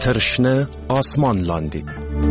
تر شنه آسمان لاندې.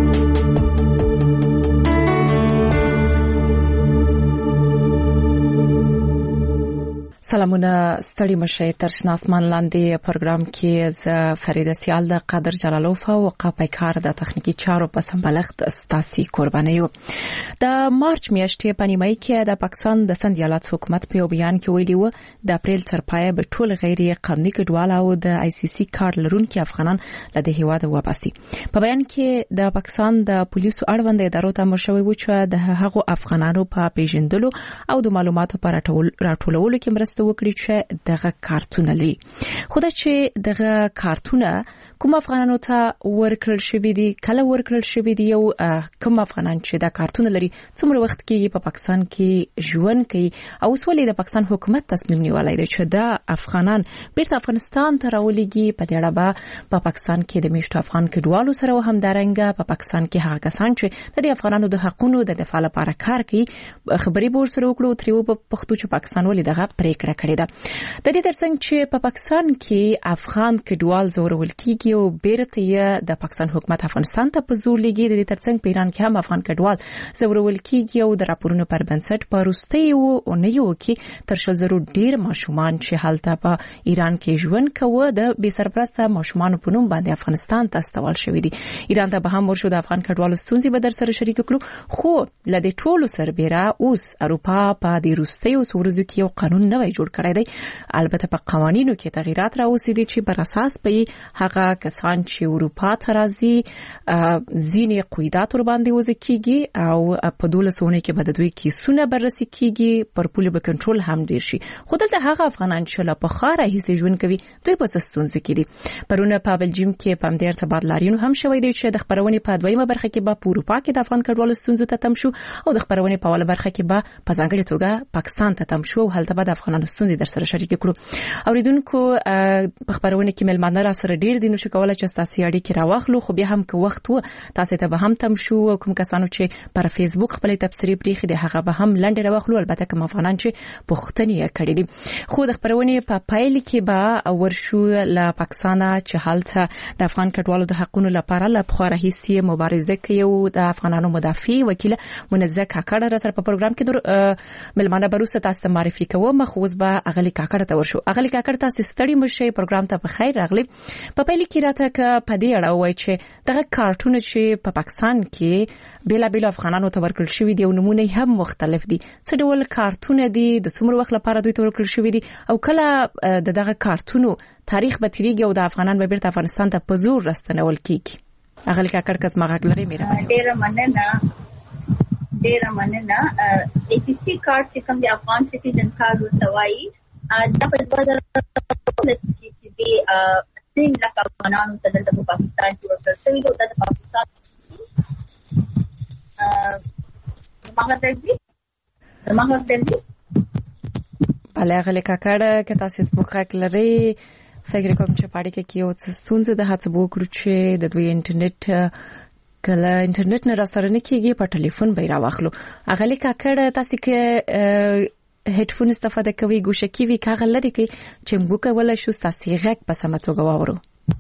سلامونه، ستړي مشه. تر شنه آسمان لاندې پروګرام کې ز فریده سیال د قادر جلالوف او قاپیکار د تخنیکی چارو په سمبلښت ستاسي قرباني یو. د مارچ میاشتې په نیمه کې د پاکستان د سند ایالات حکومت په بیان کې ویلي و د اپریل تر پایه به ټول غیر قانوني کډوال او د آی سی سی کارت لرونکي افغانان له هیواده وباسي. په بیان کې د پاکستان د پولیسو اړوند ادارو ته امر شوی و چې د هغو افغانانو په پیژندلو او د معلوماتو پر راټولولو کې مرسته وکړي چې دغه کارتونه لري. خو دا چې دغه کارتونه کوم افغانانو ته ورکړل شوی دي، کله ورکړل شوی دي، او کوم افغانان چې دا کارتونه لري څومره وخت کې په پاکستان کې ژوند کوي، او اوس ولې د پاکستان حکومت تصمیم نیولی دی چې دا افغانان بیرته افغانستان ته راولېږي. په دې اړه په پاکستان کې د میشتو افغان کډوالو سره همدارنګه په پاکستان کې هغه کسان چې د افغانانو د حقوقو د دفاع لپاره کار کوي خبرې به ورسره وکړو. تریو په پښتو چې پاکستان ولې دغه پریکړه کړې ده. د دې ترڅنګ چې په پاکستان کې افغان کډوال زورول کیږي او بیرته یې د پاکستان حکومت افغانستان ته په زور لګي، د دې ترڅنګ په ایران کې هم افغان کډوال زورول کیږي او د راپورونو پر بنسټ په روستي او نیو کې تر 100 ډیر ماشومان چې هلته په ایران کې ژوند کوي د بې سرپرسته ماشومان په نوم باندې افغانستان ته استول شوی دي. ایران ته به هم ورشو د افغان کډوالو ستونزې به در سره شریک کړو، خو لدې ټولو سربېره اوس اروپا په دې روستي او سورزو کې یو قانون نوی جوړ کړی دی. البته په قوانینو کې تغیرات راوستي چې بر اساس به هغه کسان چې اروپا ته راځي ځینې قیودات ور باندې وضع کیږي او په 12 کې به د دوی کیسونه بررسي کیږي، پر پوله به کنټرول هم ډیر شي. خو دلته هغه افغانان چې له پخاره هیڅ ژوند کوي دوی په ستونزو کې دي. پرونه په بلجیم کې په همدې ارتباط لارینو هم شوی دی چې د خبرونې په دویمه برخه کې به په اروپا کې د افغان کډوالو ستونزو ته تم شو او د خبرونې په اوله برخه کې به په ځانګړي توګه پاکستان ته تم شو او هلته به د افغانانو ستونزې در سره شریک کړو. اوریدونکو په خبرونه کې ملمانه را سره ډیر دي، نو شکوله چې تاسو اړیکې راوخلو، خو بیا هم که وخت و تاسو ته به هم تم شو. کوم کسانو چې پر فیسبوک خپل تبصری پریخي دي هغه به هم لنډ راوخلو، البته کوم افغانان چې پښتني کړي دي. خو د خبرونه په پایل کې به ورشو له پاکستان چې حالت د افغان کډوالو د حقوقو لپاره له بخاره هیڅ مبارزه کوي او د افغانانو مدافع وکیل منزه کاکړ را سره په پروګرام کې ملمانه بروسه تاسو معرفي کوم. خوځ به اغلی کاکړ ته ورشو. اغلی کاکړ تاسو ستړي مشه پروګرام ته په خیر راغلی. په پایل کې راته ک په دې اړه وایي چې دغه کارتونه چې په پاکستان کې بیل افغانانو ته ورکړل شوی دي او نمونه هم مختلف دي. څه ډول کارتونه دي، د څومره وخت لپاره دوی ته ورکړل شوی دي، او کله دغه کارتونو تاریخ به تیریږي او د افغانان به بیرته افغانستان ته په زور راستنول کیږي. اغلی کاکړ کس ماغک لري میرا ډیر مننه. ای سی سی کارت چې کوم د افغان سټیزن کارت ورتوي د په 2000 کې چې د 3 لک افغانانو ته د پاکستان کې ورکړل شوی دی. د پاکستان بله اغلی کاکړ که تاسو مخک لري فکر کوم چې پاړی کې یو څه ستونزه ده، هڅه وکړو چې د دوی انټرنیټ کله انټرنیټ نه را سره نه کیږي په ټلیفون به راوخلو. اغلی کاکړ تاسو کې هډفون استفاده کوي، ګوشه کې وی کاغه لري کې چې موږ کولای شو تاسو غږ په سمه توګه واورو.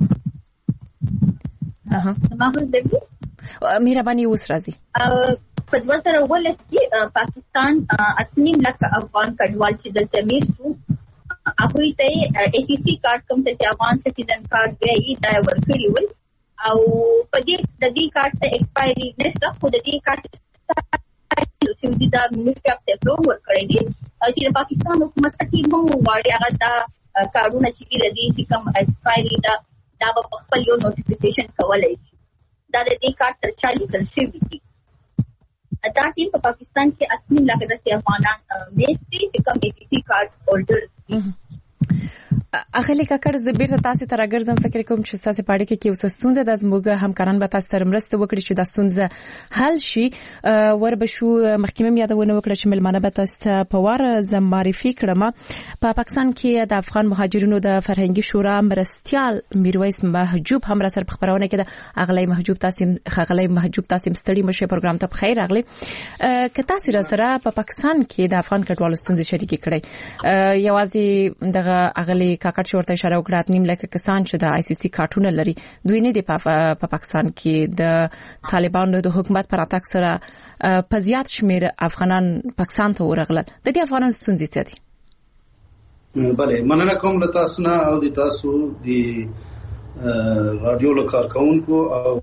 مهرباني اوس راځي. په 2019 کې پاکستان 8 لک افغان کډوال چې دلته میشتو هغه ته ای سی سی کارت کوم ته افغان سټیزن کارت دی دا ورکړی و او په دې د دې کارت ته ایکسپایری نشته، خو د دې کارت چې دا منیسټری اف ډیفلوم ورکړی دی چې پاکستان حکومت څخه مو واړی هغه دا کارونه چې دي کوم ایکسپایری دا په خپل یو نوټیفیکیشن کولای شي. دا د دې کارت تر 40 کال شوی دی. دا ټیم په پاکستان کې 8 لک د افغانان میشتي چې کوم ای سی سی کارت هولډرز دي. اغلی کاکړ زه بیرته تاسو ته راګرځم. فکر کوم چې تاسو پاړی کې یو ستونزه د زموږ همکاران به تاسو سره مرسته وکړي چې د ستونزه حل شي. ور به شو محکمه یادونه وکړه چې ملمانه به تاسو په واره زم معرفي کړم. په پاکستان کې د افغان مهاجرینو د فرهنګي شورا مرستيال میرویس محجوب هم را سره په خبرونه کې د اغلی محجوب تاسو ستړي مشه پروګرام ته بخیر راغلی. که تاسو را سره په پاکستان کې د افغان کډوالو ستونزې شریک کړئ، یوازې دغه اغلی کاکړ چې ورته اشاره وکړه 8 لک کسان چې د ICC کارتونه لري دوی نه دی په پاکستان کې د طالبانو د حکومت پر اتاک سره په زیات شمیر افغانان پاکستان ته ورغلل. د دې افغانان ستونزې څه دي؟ بله مننه کوم له تاسو نه او د تاسو د رادیو له کارکونکو او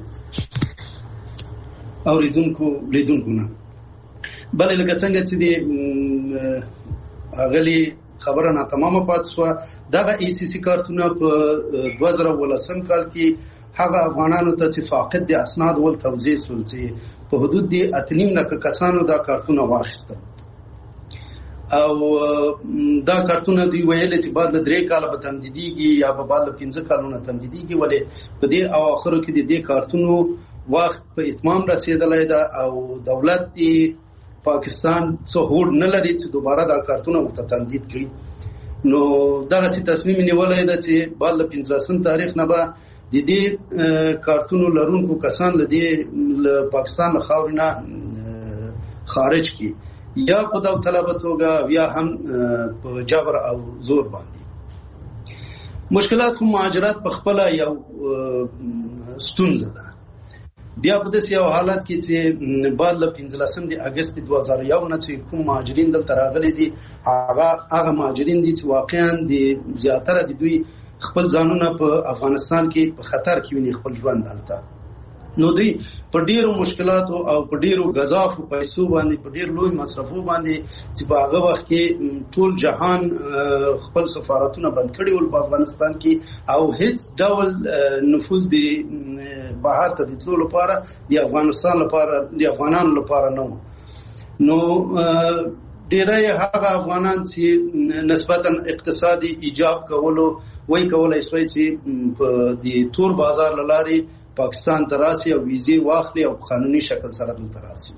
اوریدونکو لیدونکو نه. بله لکه څنګه چې د اغلی خبره نه تمامه پاتې شوه دغه ECC کارتونه په 2018 کال کې هغه افغانانو ته چې فاقد د اسناد ول توزیع شول چې په حدود د 8 لک کسانو دا کارتونه واخیستل او دا کارتونه دوی ویل چې بعد د 3 کال به تمدیدیږي یا به بعد د 15 کالونو تمدیدیږي ولې په دې اواخرو کې د دې کارتونو وخت په اتمام رسیدلای دا او دولت دی پاکستان څو هوډ نه لري چې دوباره دا کارتونه ورته تمدید کړي. نو دغه سي تصمیم نیولای دا چې بعد د 15 تاریخ نه به د دې کارتونو لرونکو کسان له پاکستان له خاورې نه خارج کی یا په داوطلبه توګه یا هم په جبر او زور باندې. مشکلات خو مهاجرت په خپل یو ستونزه ده. بیا په داسې یو حالت کې چې بعد له 15 د اگست 2001 نه چې کوم مهاجرین دلته راغلي دي هغه مهاجرین دي چې واقعا د زیاتره د دوی خپل ځانونه په افغانستان کې په خطر کې ویني خپل ژوند دلته. نو دوی په ډیرو مشکلاتو او په ډیرو غذافو پیسو باندې په ډیر لوی مصرفو باندې چې په هغه وخت کې ټول جهان خپل سفارتونه بند کړي ول په افغانستان کې او هیڅ ډول نفوذ د بهر ته د تلو لپاره د افغانستان لپاره د افغانانو لپاره نو ډیری هغه افغانان چې نسبتا اقتصادي ایجاب کولو وای کولای شوی چې په د تور بازار لاري پاکستان ته راسي او ویزې واخلي او قانوني شکل سره دلته راسي.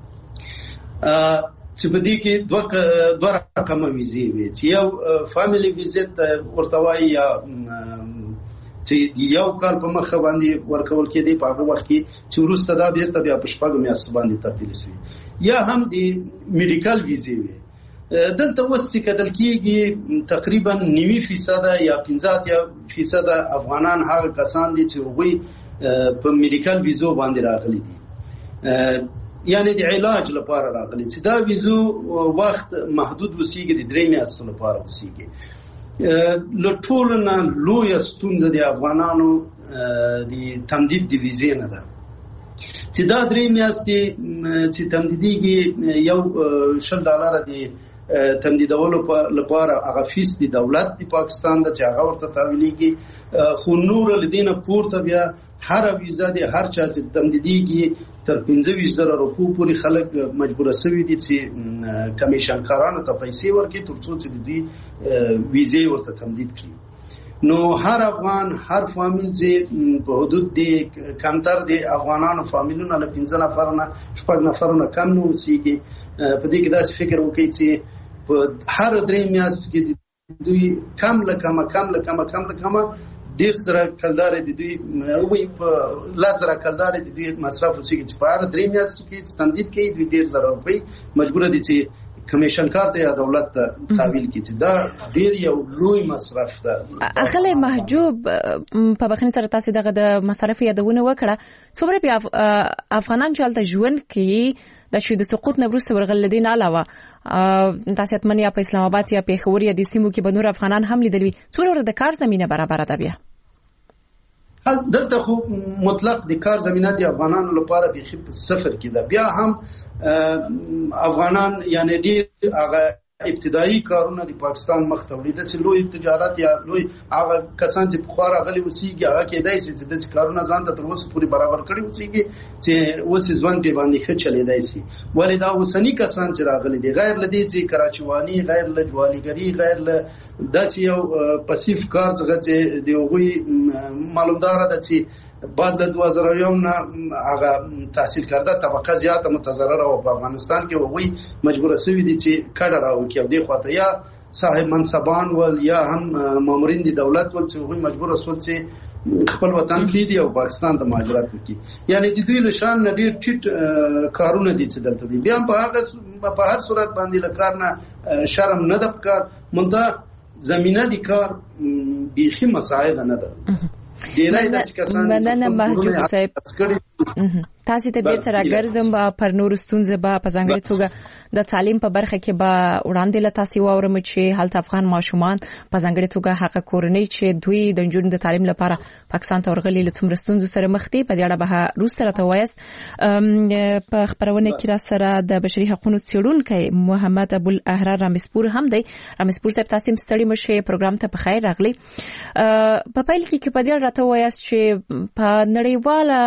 چې په دې کې دوه رقمه ویزې وي چې یو فاميلي ویزیت ورته وایي یا چې یو کال په مخه باندې ورکول کېدی په هغه وخت کې چې وروسته دا بیرته بیا په شپږو میاشتو باندې تبدیل شي یا هم د میډیکل ویزې وي. دلته اوس چې کتل کېږي تقریبا 90% یا 50% افغانان هغه کسان دي چې هغوی په میډیکل ویزو باندې راغلي دي یعنی د علاج لپاره راغلي چې دا ویزو وخت محدود وسیږي د 3 میاشتو لپاره وسیږي. له ټولو نه لویه ستونزه د افغانانو د تمدید د ویزې نه ده چې دا 3 میاشتې چې تمدیدیږي یو $10 دی تمدیدولو لپاره هغه فیس د دولت د پاکستان د چې هغه ورته تحویلېږي خو نور لدینه پورته بیا هر ویزا د هر چا چې تمدیدیږي تر 25,000 روپو پورې خلک مجبور شوي دي چې کمیشن کارانو ته پیسې ورکړي ترڅو چې د دوی ویزې ورته تمدید کړي. نو هر افغان هر فامیل چې په حدود د کمتر د افغانانو فامیلونو له 15 نفر نه 6 نفر نه کم نه اوسېږي. په دې کې داسې فکر وکړي چې په هر 3 میاشتو کې دوی کم له کمه 10,000 کلدار دي دوی وي په 10,000 کلدار دي دوی مصرف وسیږي چې په هر 3 میاشتو کې تمدید کوي دوی 10,000 روپۍ مجبور دي چې کمیشن کار ته یا دولت ته تحویل کړي. دا ډیر یو لوی مصرف ده. اخله محجوب په بخښنې سره تاسو دغه د مصرف یادونه وکړه څومره په افغانان چې هلته ژوند کوي د شوی د سقوط نه وروسته ورغل دین علاوه تاسو اتمنې په اسلام آباد یا پیښور یا د سیمو کې بنور افغانان هم لیدلوي څومره د کار زمينه برابر ده بیا دلته خو مطلق د کار زمينه د افغانانو لپاره به صفر کې ده. بیا هم افغانان یعنی ډیر هغه ابتدایي کارونه د پاکستان مخ ته وړي د لوی تجارت یا لوی هغه کسان چې په خور غلي وسیږي هغه کېدای شي چې د کارونه ځان ته تر اوسه پوری برابر کړي وسیږي چې اوس ځوان په باندې ښه چلیدای شي. ولې دا اوسنی کسان چې راغلي دي غیر لدی چې کراچوانی غیر له جوالیګری غیر له داسې یو پسیف کار څنګه چې دی وګي معلومدار ده چې بعد د 2001 نه هغه تحصیل کرده طبقه زیاته متضرره او په افغانستان کې وګي مجبور شوی دي چې کډه راو کې او دی خواته یا صاحب منصبان ول یا هم مامورین د دولت ول چې وګي مجبور شول چې خپل وطن پریدي او پاکستان ته مهاجرت وکړي. یعنی د دوی له شان ډیر ټیټ کارونه دي چې دلته دي. بیا په هر صورت باندې له کار نه شرم نه د کار مونږ زمینه د کار بیخي مساعده نه ده. ډیری داسې کسان مننه محجوب صاحب، تاسو ته بیرته راګرځم پر نور ستونزې به په ځانګړي توګه د تعلیم په برخه کې به وړاندې له تاسو واورم چې هلته افغان ماشومان په ځانګړي توګه هغه کورنۍ چې دوی د نجونو د تعلیم لپاره پاکستان ته ورغلي له څومره ستونزو سره مخ دي په دې اړه به روسته راته وایست. په خبرونه کې را سره د بشري حقوقو څېړونکی محمد ابوالاحرار رامسپور هم دی. رامسپور صاحب تاسو هم ستړي مشه، پروګرام ته په خیر راغلی. په پیل کې په دې اړه راته وایست چې په نړیواله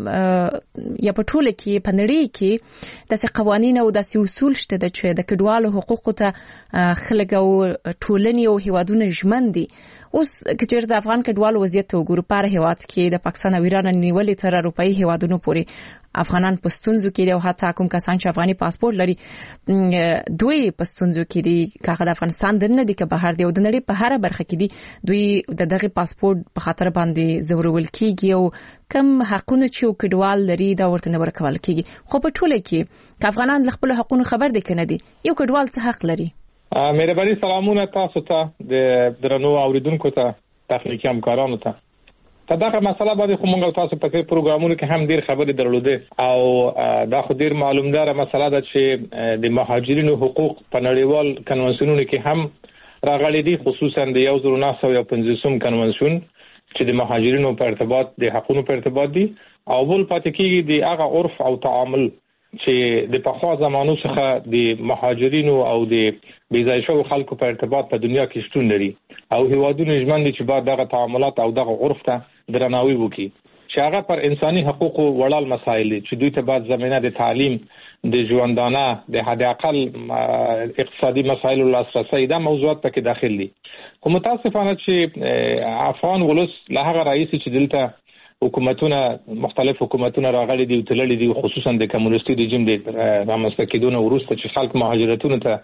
یا په ټوله کې په نړۍ کې داسې قوانين او داسې اصول شته چې د کډوالو حقوقو ته خلک او ټولنې او هیوادونه ژمن دي. اوس کچېر د افغان کډوالو وضعیت وګورو، په هیواد کې د پاکستان او ایران نیولې تر اروپאי هیوادونو پورې افغانان پښتونځو کې او حتی کوم کسان چې افغاني پاسپورت لري دوی پښتونځو کې دي، کاغه د افغانستان دنه دي که بهر دی او د نړۍ په هر برخه کې دي، دوی دغه پاسپورت په خاطر باندې زورول کیږي او کم حقونه چې کډوال لري دا ورته نه ورکول کیږي. خو په ټوله کې افغانان له خپل حقوقو خبر دي کنه دي، یو کډوال څه حق لري؟ مهرباني سلامونه تاسو ته د درنو اوریدونکو ته، تخنیکی همکارانو ته. دغه مسله باندې خو موږ تاسو په دې پروګرامونو کې هم ډیر خبرې درلوده او دا خو ډیر معلومدار مسله ده چې د مهاجرینو حقوق په نړیوال کنوانسیونونو کې هم راغلي دي، خصوصا د 1950 کنوانسیون چې د مهاجرینو په ارتباط د حقوقو په ارتباط دي او بل پاتې کېږي د هغه عرف او تعامل چې د پخوا زمانو څخه د مهاجرینو او د بيځای شوو خلکو په ارتباط په دنیا کې شتون لري او هیوادونه ژمن دي چې باید دغه تعاملات او دغه عرف ته درناوی وکړي چې هغه پر انساني حقوقو وړاندې مسایل دي چې دوی ته باید زمينه د تعلیم، د ژوندانه، د حد اقل اقتصادي مسایلو لاسرسي دا موضوعات پکې داخل دي. خو متاسفانه چې افغان ولس له هغه رئیس چې دلته حکومتونه مختلف حکومتونه راغلي دي او تللي دي، خصوصا د کمونیستي رژیم د رامنځته کېدو وروسته چې خلک مهاجرتونو ته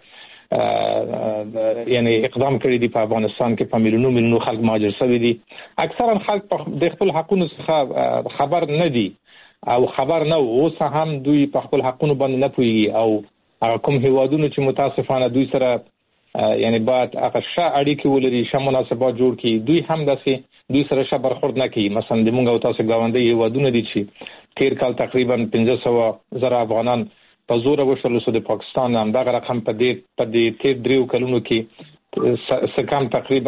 یعنی اقدام کړی دی په افغانستان کې په میلیونونو خلک مهاجر شوي دي. اکثرا خلک د خپل حقوقو څخه خبر نه دي او خبر نه اوس هم دوی په خپل حقوقو باندې نه پوهیږي او کوم هیوادونو چې متاسفانه دوی سره یعنی باید هغه ښه اړیکې ولري، ښه مناسبات جوړ کړي، دوی هم داسې دوی سره ښه برخورد نه کوي. مثلا د مونږ او تاسو ګاونډي هیوادونه دي چې تیر کال تقریبا 1500 افغانان په زور وشول سو د پاکستان هم دغه رقم په دې تیر دریو کلونو کې سکم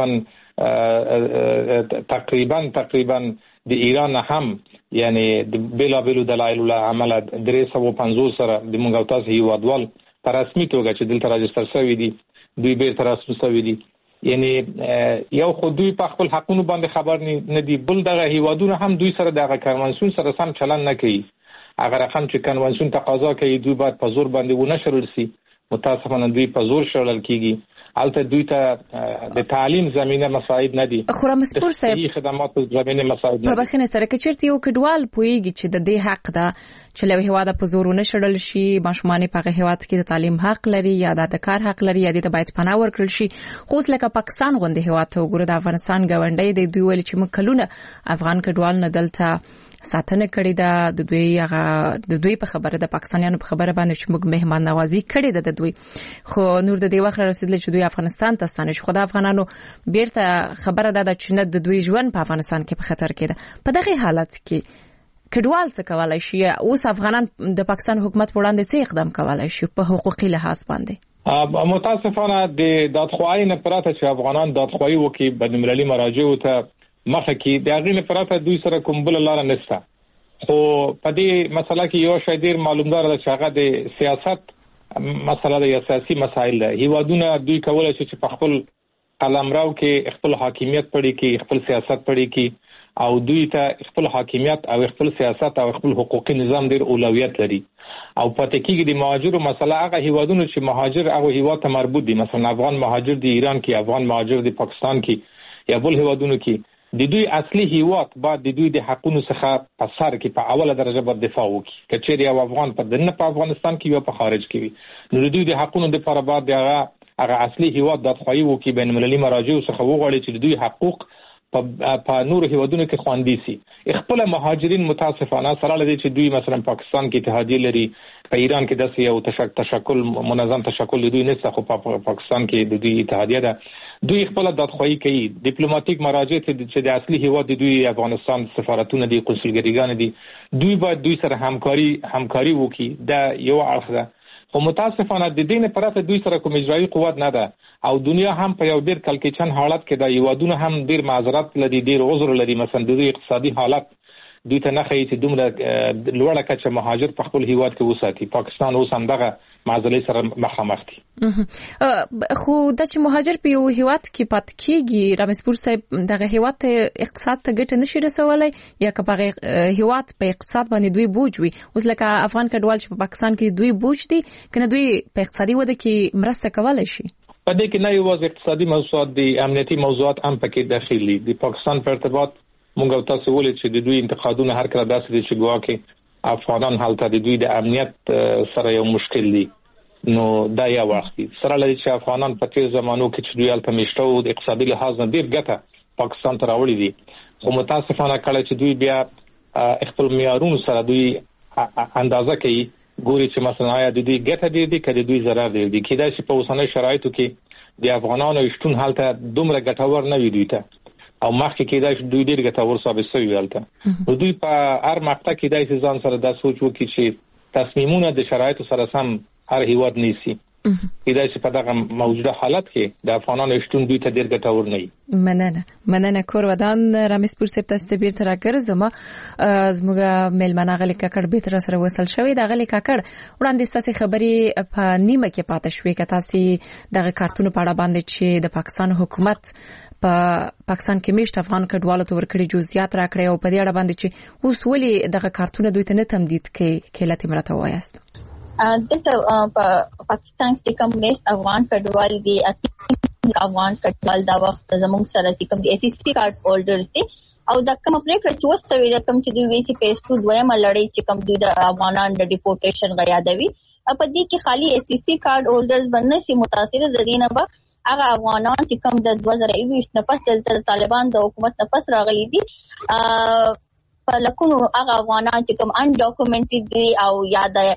تقریبا د ایران هم یعنی د بلا دلایل له عمله 350 سره د مونږ او تاسو هیوادوال په رسمي توګه چې دلته راجستر شوی دي دوی به تر رسمي شوی دي، یعنی یو خو دوی په خپل حقوقو باندې خبر نه دي، بل دغه هیوادونه هم دوی سره دغه کنوانسیون سره سم چلن نه کوي. اگر رقم چې کنوانسیون تقاضا کوي دوی باید په زور باندې ونه شړل شي، متاسفانه دوی په زور شړل کیږي. البته دوی ته د تعلیم زمينه مساعد نه دي، خو رامسپور صاحب خدمات زمينه مساعد نه دي. په بخښنه سره کې چیرته یو کډوال پويږي چې د دې حق ده چې له هیواده په زور نه شړل شي، ماشومان په هیواد کې د تعلیم حق لري یا د کار حق لري یا د باید پناه ورکړل شي. خو لکه پاکستان غونډه هیواد ته وګوره، د افغانستان ګاونډي د دوی ول چې مکلونه افغان کډوال نه دلته ساتنه کړې ده، د دوی په خبره د پاکستانیانو په خبره باندې چې موږ مهمان نوازی کړې ده د دوی، خو نور د دې وخت رسیدل چې دوی افغانستان ته ستانه شي. خو د افغانانو بیرته خبره ده چې نه د دوی ژوند په افغانستان کې په خطر کې ده. په دغه حالت کې کډوال څه کولای شي؟ اوس افغانان د پاکستان حکومت وړاندې څه اقدام کولای شي په حقوقي لحاظ باندې؟ متاسفانه د دادخواهی نه پراته چې افغانان دادخواهی وکړي بین‌المللي مراجعو ته مخه کې د هغې نه پراته دوی سره کوم بل لار نشته. خو په دې مسله کې یو شی ډیر معلومدار ده چې هغه د سیاست مسله د سیاسي مسایل ده. هیوادونه دوی کولای شي چې په خپل قلمرو کې خپل حاکمیت پړي کې خپل سیاست پړي کې او دوی ته خپل حاکمیت او خپل سیاست او خپل حقوقي نظام ډیر اولویت لري او پاتې کېږي د مهاجرو مسله هغه هیوادونه چې مهاجر هغه هیواد ته مربوط دي، مثلا افغان مهاجر د ایران کې، افغان مهاجر د پاکستان کې یا بل هیوادونو کې، د دوی اصلي هیواد باید د دوی د حقوقو څخه په سر کې په اوله درجه باندې دفاع وکړي. کچېری یو افغان په دنه په افغانستان کې یا په خارج کې وي، نو د دوی د حقوقو لپاره باید هغه اصلي هیواد د خواهی وکړي بین‌المللي مراجعو څخه وغواړي چې د دوی حقوق په نور هیوادونو کې خواندي سي. خپل مهاجرین متاسفانه سره لدی چې دوی مثلا پاکستان کې اتحادیه لري، په ایران کې داسې یو تشکل منظم تشکل دوی نشته، خو په پاکستان کې د دوی اتحادیه ده. دوی خپل دادخواهی کوي، ډیپلوماټیک مراجع چې د اصلي هیواد دوی افغانستان سفارتونه دي، قونسلګریګان دي، دوی باید دوی سره همکاري وکړي. دا یو اړخ ده. خو متاسفانه د دې نه پرته دوی سره کوم اجرایي قوت نه ده، او دنیا هم په یو ډیر کلکچن حالت کې د یوادونه هم ډیر معذرت لري، ډیر عذر لري. مثلا د اقتصادي حالت دوی ته نه خېږي چې دومره لوړه کچه مهاجر په خپل هیواد کې وساتي. پاکستان اوس هم دغه معضلې سره مخامخ دي. خو د چې مهاجر په یو هیواد کې پات کېږي، رامسپور صاحب دغه هیواد ته اقتصاد ته ګټه نشي رسولای، یا که په هیواد په اقتصاد باندې دوی بوج وي. اوس لکه افغان کډوال چې په پاکستان کې دوی بوج دي، کنه دوی په اقتصادي وده کې مرسته کولای شي. په دې کې نه یوازې اقتصادي موضوعات دي، امنیتي موضوعات هم پکې داخلي دي. د پاکستان په ارتباط موږ تاسو ولې چې د دوی انتقادونه هر کله داسې دي چې ګواکې افغانان هلته د دوی د امنیت سره یو مشکل دي. نو دا یو وخت سره لري چې افغانان په تیر زمانو کې چې دوی هلته میشته او د اقتصادي لحاظ نه ډیر ګټه پاکستان ته راوړي دي، خو متاسفانه کله چې دوی بیا خپل معیارونو سره دوی اندازه کوي، ګوري چې مثلا آیا د دوی ګټه ډیر دي که د دوی ضرر ډیر دي. کېدای شي په اوسنۍ شرایطو کې د افغانانو شتون هلته دومره ګټور نه وي دوی ته، او مخکې کېدای شي دوی ډیر ګټور ثابت شوي هلته. نو دوی په هر مقطع کېدای شي ځان سره دا سوچ وکړي چې تصمیمونه د شرایطو سره سم هر هیواد نیسي. کېدای شي په دغه موجوده حالت کې د افغانانو شتون دوی ته ډیر ګټور نه وي. مننه کور ودان رامسپور صاحب تاسو ته بیرته راګرځم. زموږ ملمنه غلي کاکړ به تر سره وصل شوی. د غلي کاکړ وړاندې تاسو خبري په نیمه کې پاتې شوې، که تاسو دغه کارتونو په اړه باندې چې د پاکستان حکومت په پاکستان کې میشت افغان کډوالو ته ورکړي جزئیات راکړي، او په دې اړه باندې چې اوس ولې دغه کارتونه دوی ته نه تمدید کوي، کله ته مرته وایست. دلته په پاکستان کې کوم میشت افغان کډوال دي، افغان کډوال دا وخت زموږ سره چې کوم دي SSC کارت هولډرز دي، او دا کوم پریکړه چې وستوي دا کوم چې دوی وی سي پیسټو دویمه لړۍ چې کوم دوی د افغانان د ډیپورټیشن غیادوي، په دې کې خالي SSC کارت هولډرز باندې شي متاثر د دینه به هغه افغانان چې کوم د 2020 نه پس د طالبان د حکومت نه پس راغلي دي، په لکونو هغه افغانان چې کوم ان ډاکومنټډ دي او یا د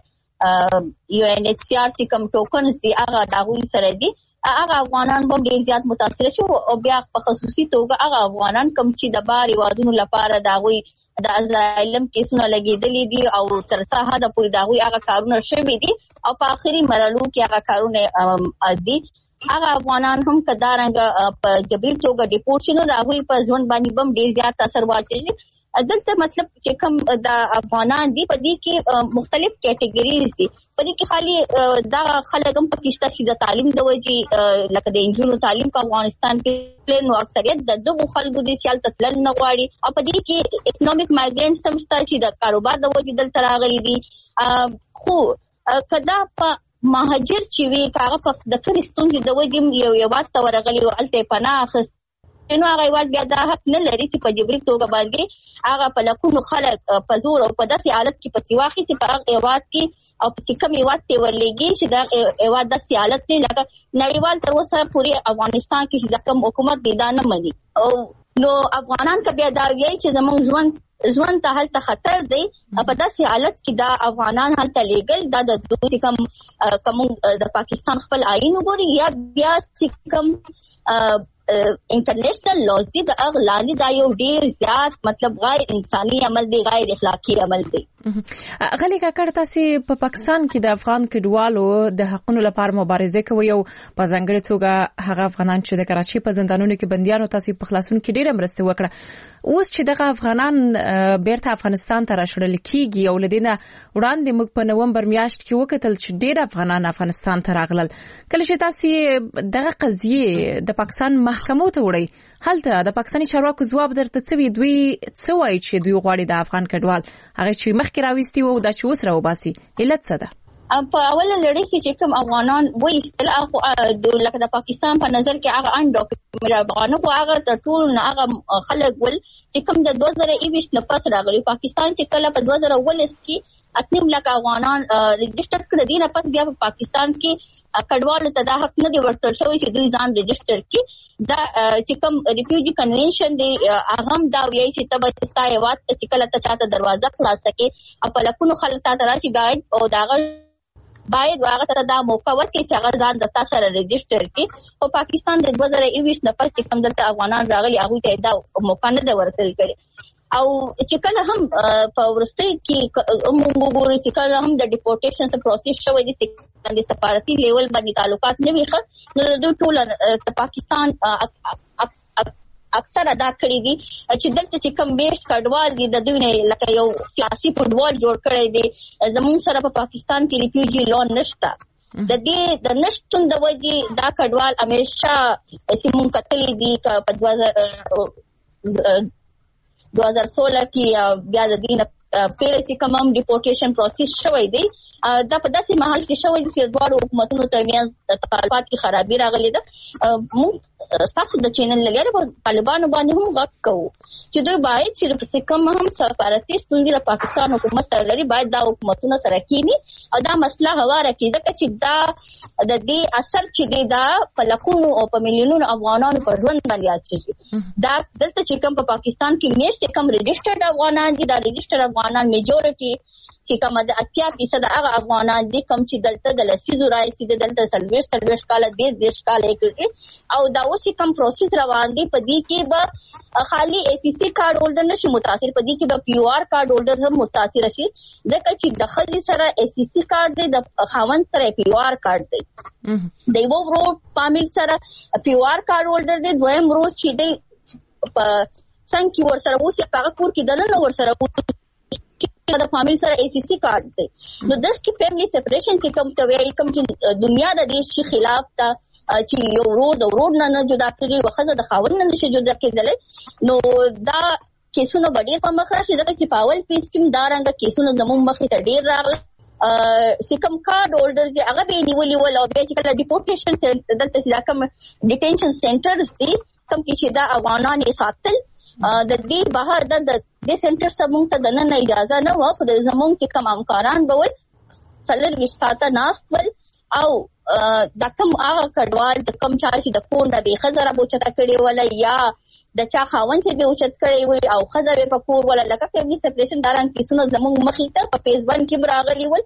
UNHCR چې کوم ټوکنز دي هغه داوی سره دي، هغه افغانان هم ډیر زیات متاثر شو. او بیا په خصوصي توګه هغه افغانان کوم چې د بار وادونو لپاره داوی د ازایلم کیسونه لګیدلې دي او تر څه حد پورې داوی هغه کارونه شوي دي، او په اخري مرحلو کې هغه کارونه دي. هغه افغانان هم کدارنګ په جبري توګه ډیپورټ شنو، راغوي په ځوان باندې بم ډیر زیات اثر واچي. دلته مطلب چې کوم د افغانان دي په دې کې مختلف کټګریز دي، په دې کې خالي دا خلک هم پکشته چې د تعلیم د وجې لکه د انجونو تعلیم په افغانستان کې نو اکثریت د دغو خلکو دي چې تل تلل نه غواړي، او په دې کې اکونومیک مایګرنټ هم شته چې د کاروبار د وجې دلته راغلي دي. خو کدا په مهاجر چې وی کاغه په د کریستون د وجې یو واسطه ورغلي او الته پناه اخست، نو هغه یواد بیا دا حق نه لري چې په جبري توګه باندې هغه په لکونو خلک په زور او په داسې حالت کې په سیواخي چې په هغه یواد کې او په کوم یواد ته ورلېږي چې دا یواد داسې حالت نه لکه نړیوال تر اوسه پورې افغانستان کې چې کوم حکومت دی دا نه مني. او نو افغانان که بیا دا وایي چې زموږ ژوند ته هلته خطر دی، په داسې حالت کې دا افغانان هلته لېږل دا د دوی کوم د پاکستان خپل آئین وګوري یا بیا چې کوم انټرنیشنل لاز دي د اغلالي دا یو ډیر زیات مطلب غیر انساني عمل دی، غیر اخلاقی عمل دی. غلي کاکړ تاسو په پاکستان کې د افغان کډوالو د حقوقو لپاره مبارزه کوي، او په ځانګړي توګه هغه افغانان چې د کراچي په زندانونو کې بنديانو تاسو په خلاصون کې ډیره مرسته وکړه. اوس چې دغه افغانان بیرته افغانستان ته راشړل کیږي، او لدینه وړاندې موږ په نومبر میاشت کې وکتل چې ډیر افغانان افغانستان ته راغلل. کله چې تاسو دغه قضیه د پاکستان محکمو ته وړي، هلته د پاکستاني چارواکو ځواب درته څه وی؟ دوی څه وایي چې دوی غواړي د افغان کډوال هغه چې مخکې راوستي وو دا چې اوس راوباسي، علت څه ده؟ په اوله لړۍ کې چې کوم افغانان وایي استل لکه د پاکستان په نظر کې هغه ان ډاکومنټ افغانانو هغه د ټول هغه خلک ول چې کوم د 2021 نه پس راغلي پاکستان چې کله په 2019 کې 8 لک افغانان ريجستر کړ دي نه پس بیا په پاکستان کې کډوالو ته دا حق نه دی ورکړل شوی چې دوی ځان ريجستر کړي دا چې کوم ریفیوجی کنونشن دی هغه دا وایي چې تبه تاسو یوات چې کله ته دروازه خلاص کړي په لکونو خلک ته راشي باید او دا باید هغه ته دا موقع ورکړي چې هغه ځان د تاسو سره ريجستر کړي او پاکستان د 2021 نه پس چې کوم دلته افغانان راغلي هغه ته دا موقع نه ورکړل کړي او چې کله هم په ورستي کې موږ ګورو چې کله هم د ډیپورټیشن پروسس شوی دی چې د سفارتي لیول باندې تعلقات نه وي نو د ټول پاکستان اکثر ادا کړی دي چې دلته چې کم بیش کډوال دي د دوی نه لکه یو سیاسي فوټبال جوړ کړی دی زموږ سره په پاکستان کې ریفیوجی لون نشته د دې د نشټون د وجې دا کډوال همیشه سیمون کتلې دي په 2016 کې بیا د دین پیل چې کوم ډیپورټیشن پروسس شوی دی دا په داسې محل کې شوی چې دوه حکومتونو ترمنځ تعلقات کې خرابې راغلي ده موږ تاسو د چینل لګره په طالبانو باندې هم غږ کوو چې دوی باید چې کوم هم سفارتي ستونزې د پاکستان حکومت سره لري باید دا حکومتونه سره کینی او دا مسله هواره کړي ځکه چې دا د دې اثر چې دا په لکونو او په میلیونونو افغانانو پر ژوند باندې اچي دا دلته چې کوم په پاکستان کې مېشت کم ريجسترډ افغانان دي دا ريجسترډ افغانان میجورټي چې کوم د 80% هغه افغانان دي کوم چې دلته د لسیزو راځي د دلته سلويش کال دیش کال کې او دا اوس کوم پروسس روان دي په دې کې به خالي ACC کارت هولډر نشي متاثر په دې کې به PR کارت هولډر هم متاثر شي ځکه چې د خالي سره ACC کارت دی د خاوند سره PR کارت دی د یو ورو فامیل سره PR کارت هولډر دی دویم ورو چې دی په څنګه ور سره اوس په هغه کور کې دنه ور سره د فامیل سره ACC کارت دی نو د کی فیملی سپریشن کې کوم ته وایي کوم چې دنیا د دې خلاف تا چې یو ورو نه جدا کړي وخت د خاور نه نشي جدا کېدل نو دا کیسونو ډېر په مخ راشي ځکه چې پاول پیس کې دا رنګ کیسونو زموږ مخې ته ډېر راغله چې کوم کارت هولډر کې هغه به نیولې ول او به چې کله ډیپورټیشن دلته چې کوم ډیټینشن سنټرز دي کوم چې دا افغانان یې ساتل د دې بهر د دې سنټر سمون ته د نه اجازه نه و خو د زمون کې کوم امکاران بول فلر وشاته ناستول او د کوم هغه کډوال د کوم چا چې د کور د به خزر ابو چته کړي ولا یا د چا خاون چې به اوچت کړي وي او خزر په کور ولا لکه فیملی سپریشن داران کیسونو زمون مخې ته په پیج 1 کې براغلي ول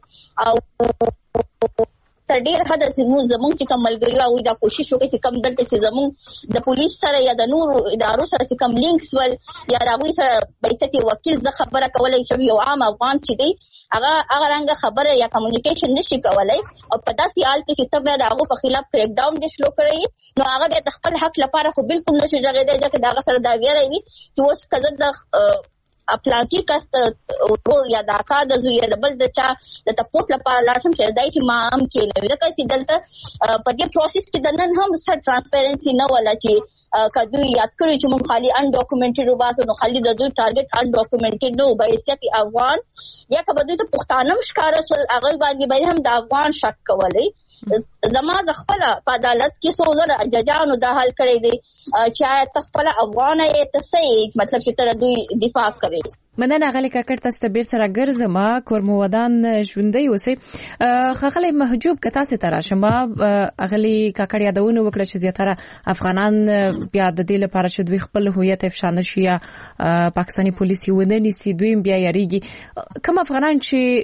او تر ډیر حد زموږ چې کوم ملګری او دا کوشش وکړي چې کوم دلته چې زموږ د پولیس سره یا د نور ادارو سره چې کوم لینکس ول یا راوي سره بیستی وکیل ز خبره کولای چې یو عام افغان چې دی هغه رنګ خبره یا کمیونیکیشن نشي کولای او په داسې حال کې چې تبه دغه په خلاف کریک ډاون د شلو کړی نو هغه د خپل حق لپاره خو بالکل نشي جوړېدای چې دا سره دا ویری وي چې اوس کله د اپلاټی کاست ور یا دا کا د زوی د بل د چا د تپوس لپاره لاټم چې دای چې ما هم کې نه وکړ چې دلته په دې پروسس کې د نن هم ستر ترانسپیرنسي نه ولا چې کدو یاد کړی چې مون خالي ان ډاکومنټډ وباسو نو خالي د دوی ټارګټ ان ډاکومنټډ نو بایستی افغان یا کبه دوی ته پښتانه مشکاره سول هغه باندې به هم د افغان شک کولای زما د خپل په عدالت کې سوزره ججانو دا حل کړی دی چې آیا تخپل افغان یې ته مطلب چې تر دوی دفاع کوي مننه غلی کاکړ تاسو ته بیر سره ګرځم کورمودان ژوندۍ اوسې خغلی محجوب که تاسو ته راشم غلی کاکړ یادونه وکړه چې زیاتره افغانان بیا د دې لپاره چې دوی خپل هویت افشا نشي یا پاکستاني پولیس یې ونه نیسي دوی بیا یریږي کوم افغانان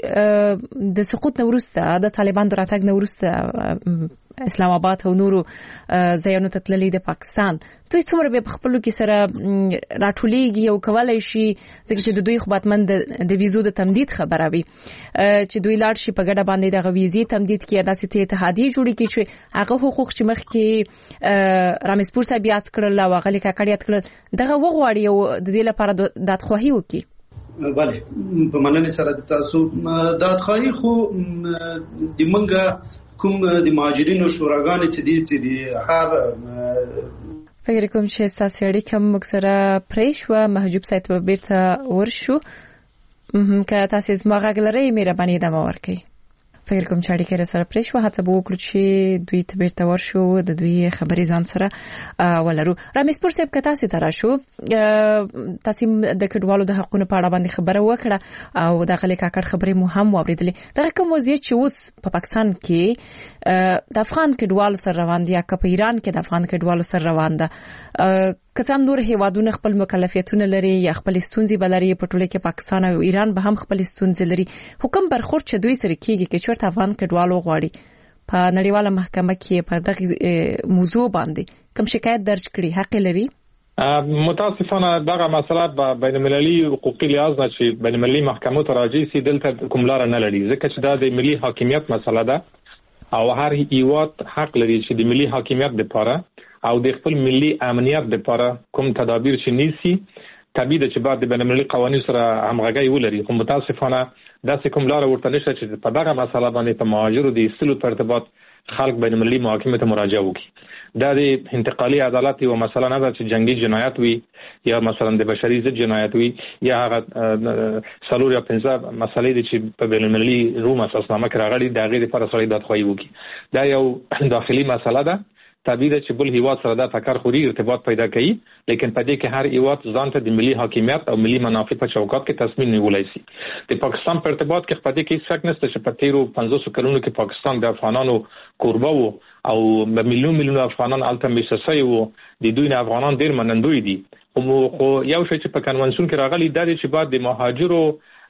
چې د سقوط نورسته د طالبان دراتګ نورسته اسلام آباد او نورو ځایونو ته تللي د پاکستان دوی څومره به خپلو کې سره راټولېږي او کولای شي ځکه چې د دوی خدمتمند د ویزو د تمدید خبره وي چې دوی لاړ شي په ګډه باندې د ویزې تمدید کې داسې اتحادیه جوړې کړي چې هغه حقوق چې مخکې رامسپور صاحب یاد کړل او هغه لیکه یاد کړل دغه وغواړي او د دې لپاره دادخواهي وکړي بله په مننه سره تاسو دادخواهي خو د منګه کوم د مهاجرینو شوراګانې چې دي هر فکر کوم چې تاسو اړیکه موږ سره پریښو محجوب صاحب په بیرته ورشو که تاسو زما غږ لرئ مهرباني دمه ورکړئ فکر کوم چې اړیکې سره پرې شو هڅه وکړو چې دوی ته بیرته ورشو د دوی خبرې ځان سره ولرو. رمیسپور صاحب کته سي تر شو تاسو د کډوالو د حقوقو په اړه باندې خبره وکړه او د غلي کاکړ خبرې مو هم واوریدلې. دا کوم وضعیت چې اوس په پاکستان کې د افغان کډوالو سره روان دي یا په ایران کې د افغان کډوالو سره روان ده کسان نور هیوادونه خپل مکلفیتونه لري یا خپل ستونزې بلري په ټوله کې پاکستان او ایران به هم خپل ستونزې لري. حکم برخورد چې دوی سره کیږي چې چورت افغان کډوالو غواړي په نړیواله محکمه کې په دغه موضوع باندې کوم شکایت درج کړي حق لري؟ متاسفانه دغه مسله په بین المللي حقوقي لحاظ نه چې بین المللي محکمو ته راځي سي دلته کوم لار نه لري ځکه چې دا د ملي حاکمیت مسله ده او هر هیواد حق لري چې د ملي حاکمیت لپاره او د خپل ملي امنیت لپاره کوم تدابیر چې نیسي طبيعي ده چې بعد د بین المللي قوانینو سره همغږي ولري. خو متاسفانه دا کوم لار ورته نشته چې په دغه مسله باندې په مهاجرو د ایستلو په ارتباط خلک بین المللي محاکمې ته مراجعه وکړي. دا د انتقالي عدالت یو مسله نه ده چې جنگي جنایت وي یا مثلا د بشري ضد جنایت وي یا هغه سلور یا 15 مسلې دي چې په بین المللي روم اساسنامه کې راغلي د هغې لپاره سړی دادخواهي وکړي. دا یو داخلي مسله ده طبيعي ده چې بل هیواد سره دا ټکر خوري ارتباط پیدا کوي لیکن په دې کې هر هیواد ځان ته د ملي حاکمیت او ملي منافع په چوکاټ کې تصمیم نیولای شي. د پاکستان په ارتباط کې په دې کې څه نشته چې په تیرو 500 کلونو کې پاکستان د افغانانو کوربه وو او میلیون افغانان الته میشسي وو د دوی نه افغانان ډیر منندوی دي. خو یو شی چې په کنونسیون کې راغلي دا دی چې بعد د مهاجرو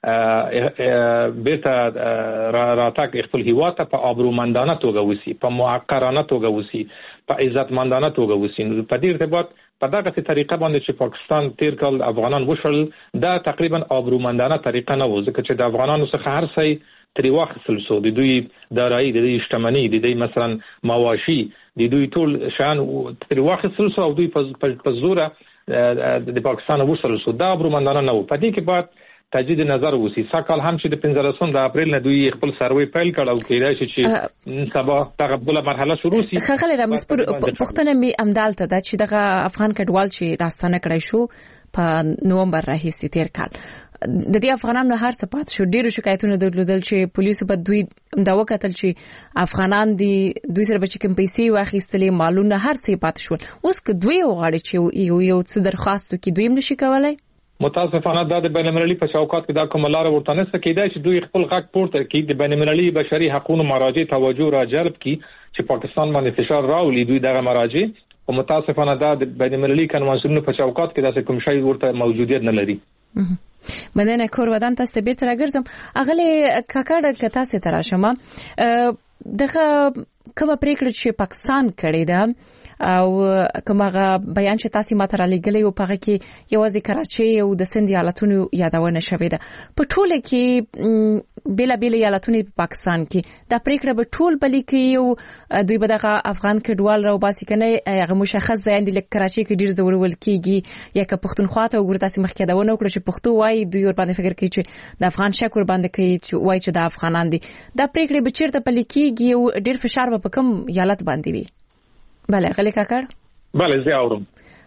بیرته راتګ خپل هیواد ته په ابرومندانه توګه وسی په موقرانه توګه وسی په عزتمندانه توګه وسی. په دې ارتباط په دغه طریقه باندې چې پاکستان تیر کال افغانان وشل دا تقریبا ابرومندانه طریقه نه و ځکه چې د افغانانو څخه هر څه تری واخیستل شو د دوی دارایی د دوی شتمنۍ د دوی مثلا مواشي د دوی ټول شان تری واخیستل شو او دوی په زوره د پاکستان وشل شو. دا ابرومندانه نه و. په دې کې بعد تجدید نظر وسی ساکال هم چې د 15 د اپریل نه دوی خپل سروې پیل کړ او کېدای شي چې سبا تقبل مرحله شروع شي. خغل رمیسپور پښتنه می امدالته دا چې دغه افغان کډوال چې راستانه کړی شو په نومبر راهیسي تیر کال د دې افغانانو هر څه پات شو ډیرو شکایتونه درلودل چې پولیسو په دوی دا وکتل چې افغانان دي دوی سره بچ کوم پیسې واخیستلې مالونه هر څه پات شو. اوس که دوی وغواړي چې یو څه درخواست وکړي دوی هم نشي کولای. متاسفانه دا د بین المللي په چوکاټ کې دا کوم لار ورته نشته کېدای چې دوی خپل غږ پورته کړي د بین المللي بشري حقوقو مراجع توجه را جلب کړي چې پاکستان باندې فشار راولي دوی دغه مراجع او متاسفانه دا د بین المللي کنوانسیونونو په چوکاټ کې دا کوم شی ورته موجودیت نه لري. مننه کور ودان تاسو به تر راګرځم اغله کاکړه کتا سي تراشمه دغه کومه پریکړه چې پاکستان کړې ده او کومه بیان چې تاسو ماته را لګلې او په کې یوازې کراچي او د سند ایالتونو یادونه شوې ده په ټوله کې بلا ایالتونو په پاکستان کې دا پریکړه به ټول بلی کې او دوی به دغه افغان کډوال راو باسي کنه هغه مشخص ځای دی لکه کراچي کې ډیر زورول کیږي یا که پښتونخوا ته وګورئ تاسو مخکې دا ونه وکړي چې پښتو وای دوی ور باندې فکر کوي چې د افغان شکر باندې کوي چې وای چې د افغانان دي دا پریکړه به چیرته پلی کیږي او ډیر فشار به کوم ایالت باندې وي. بله غلی کاکړ بله زه اورم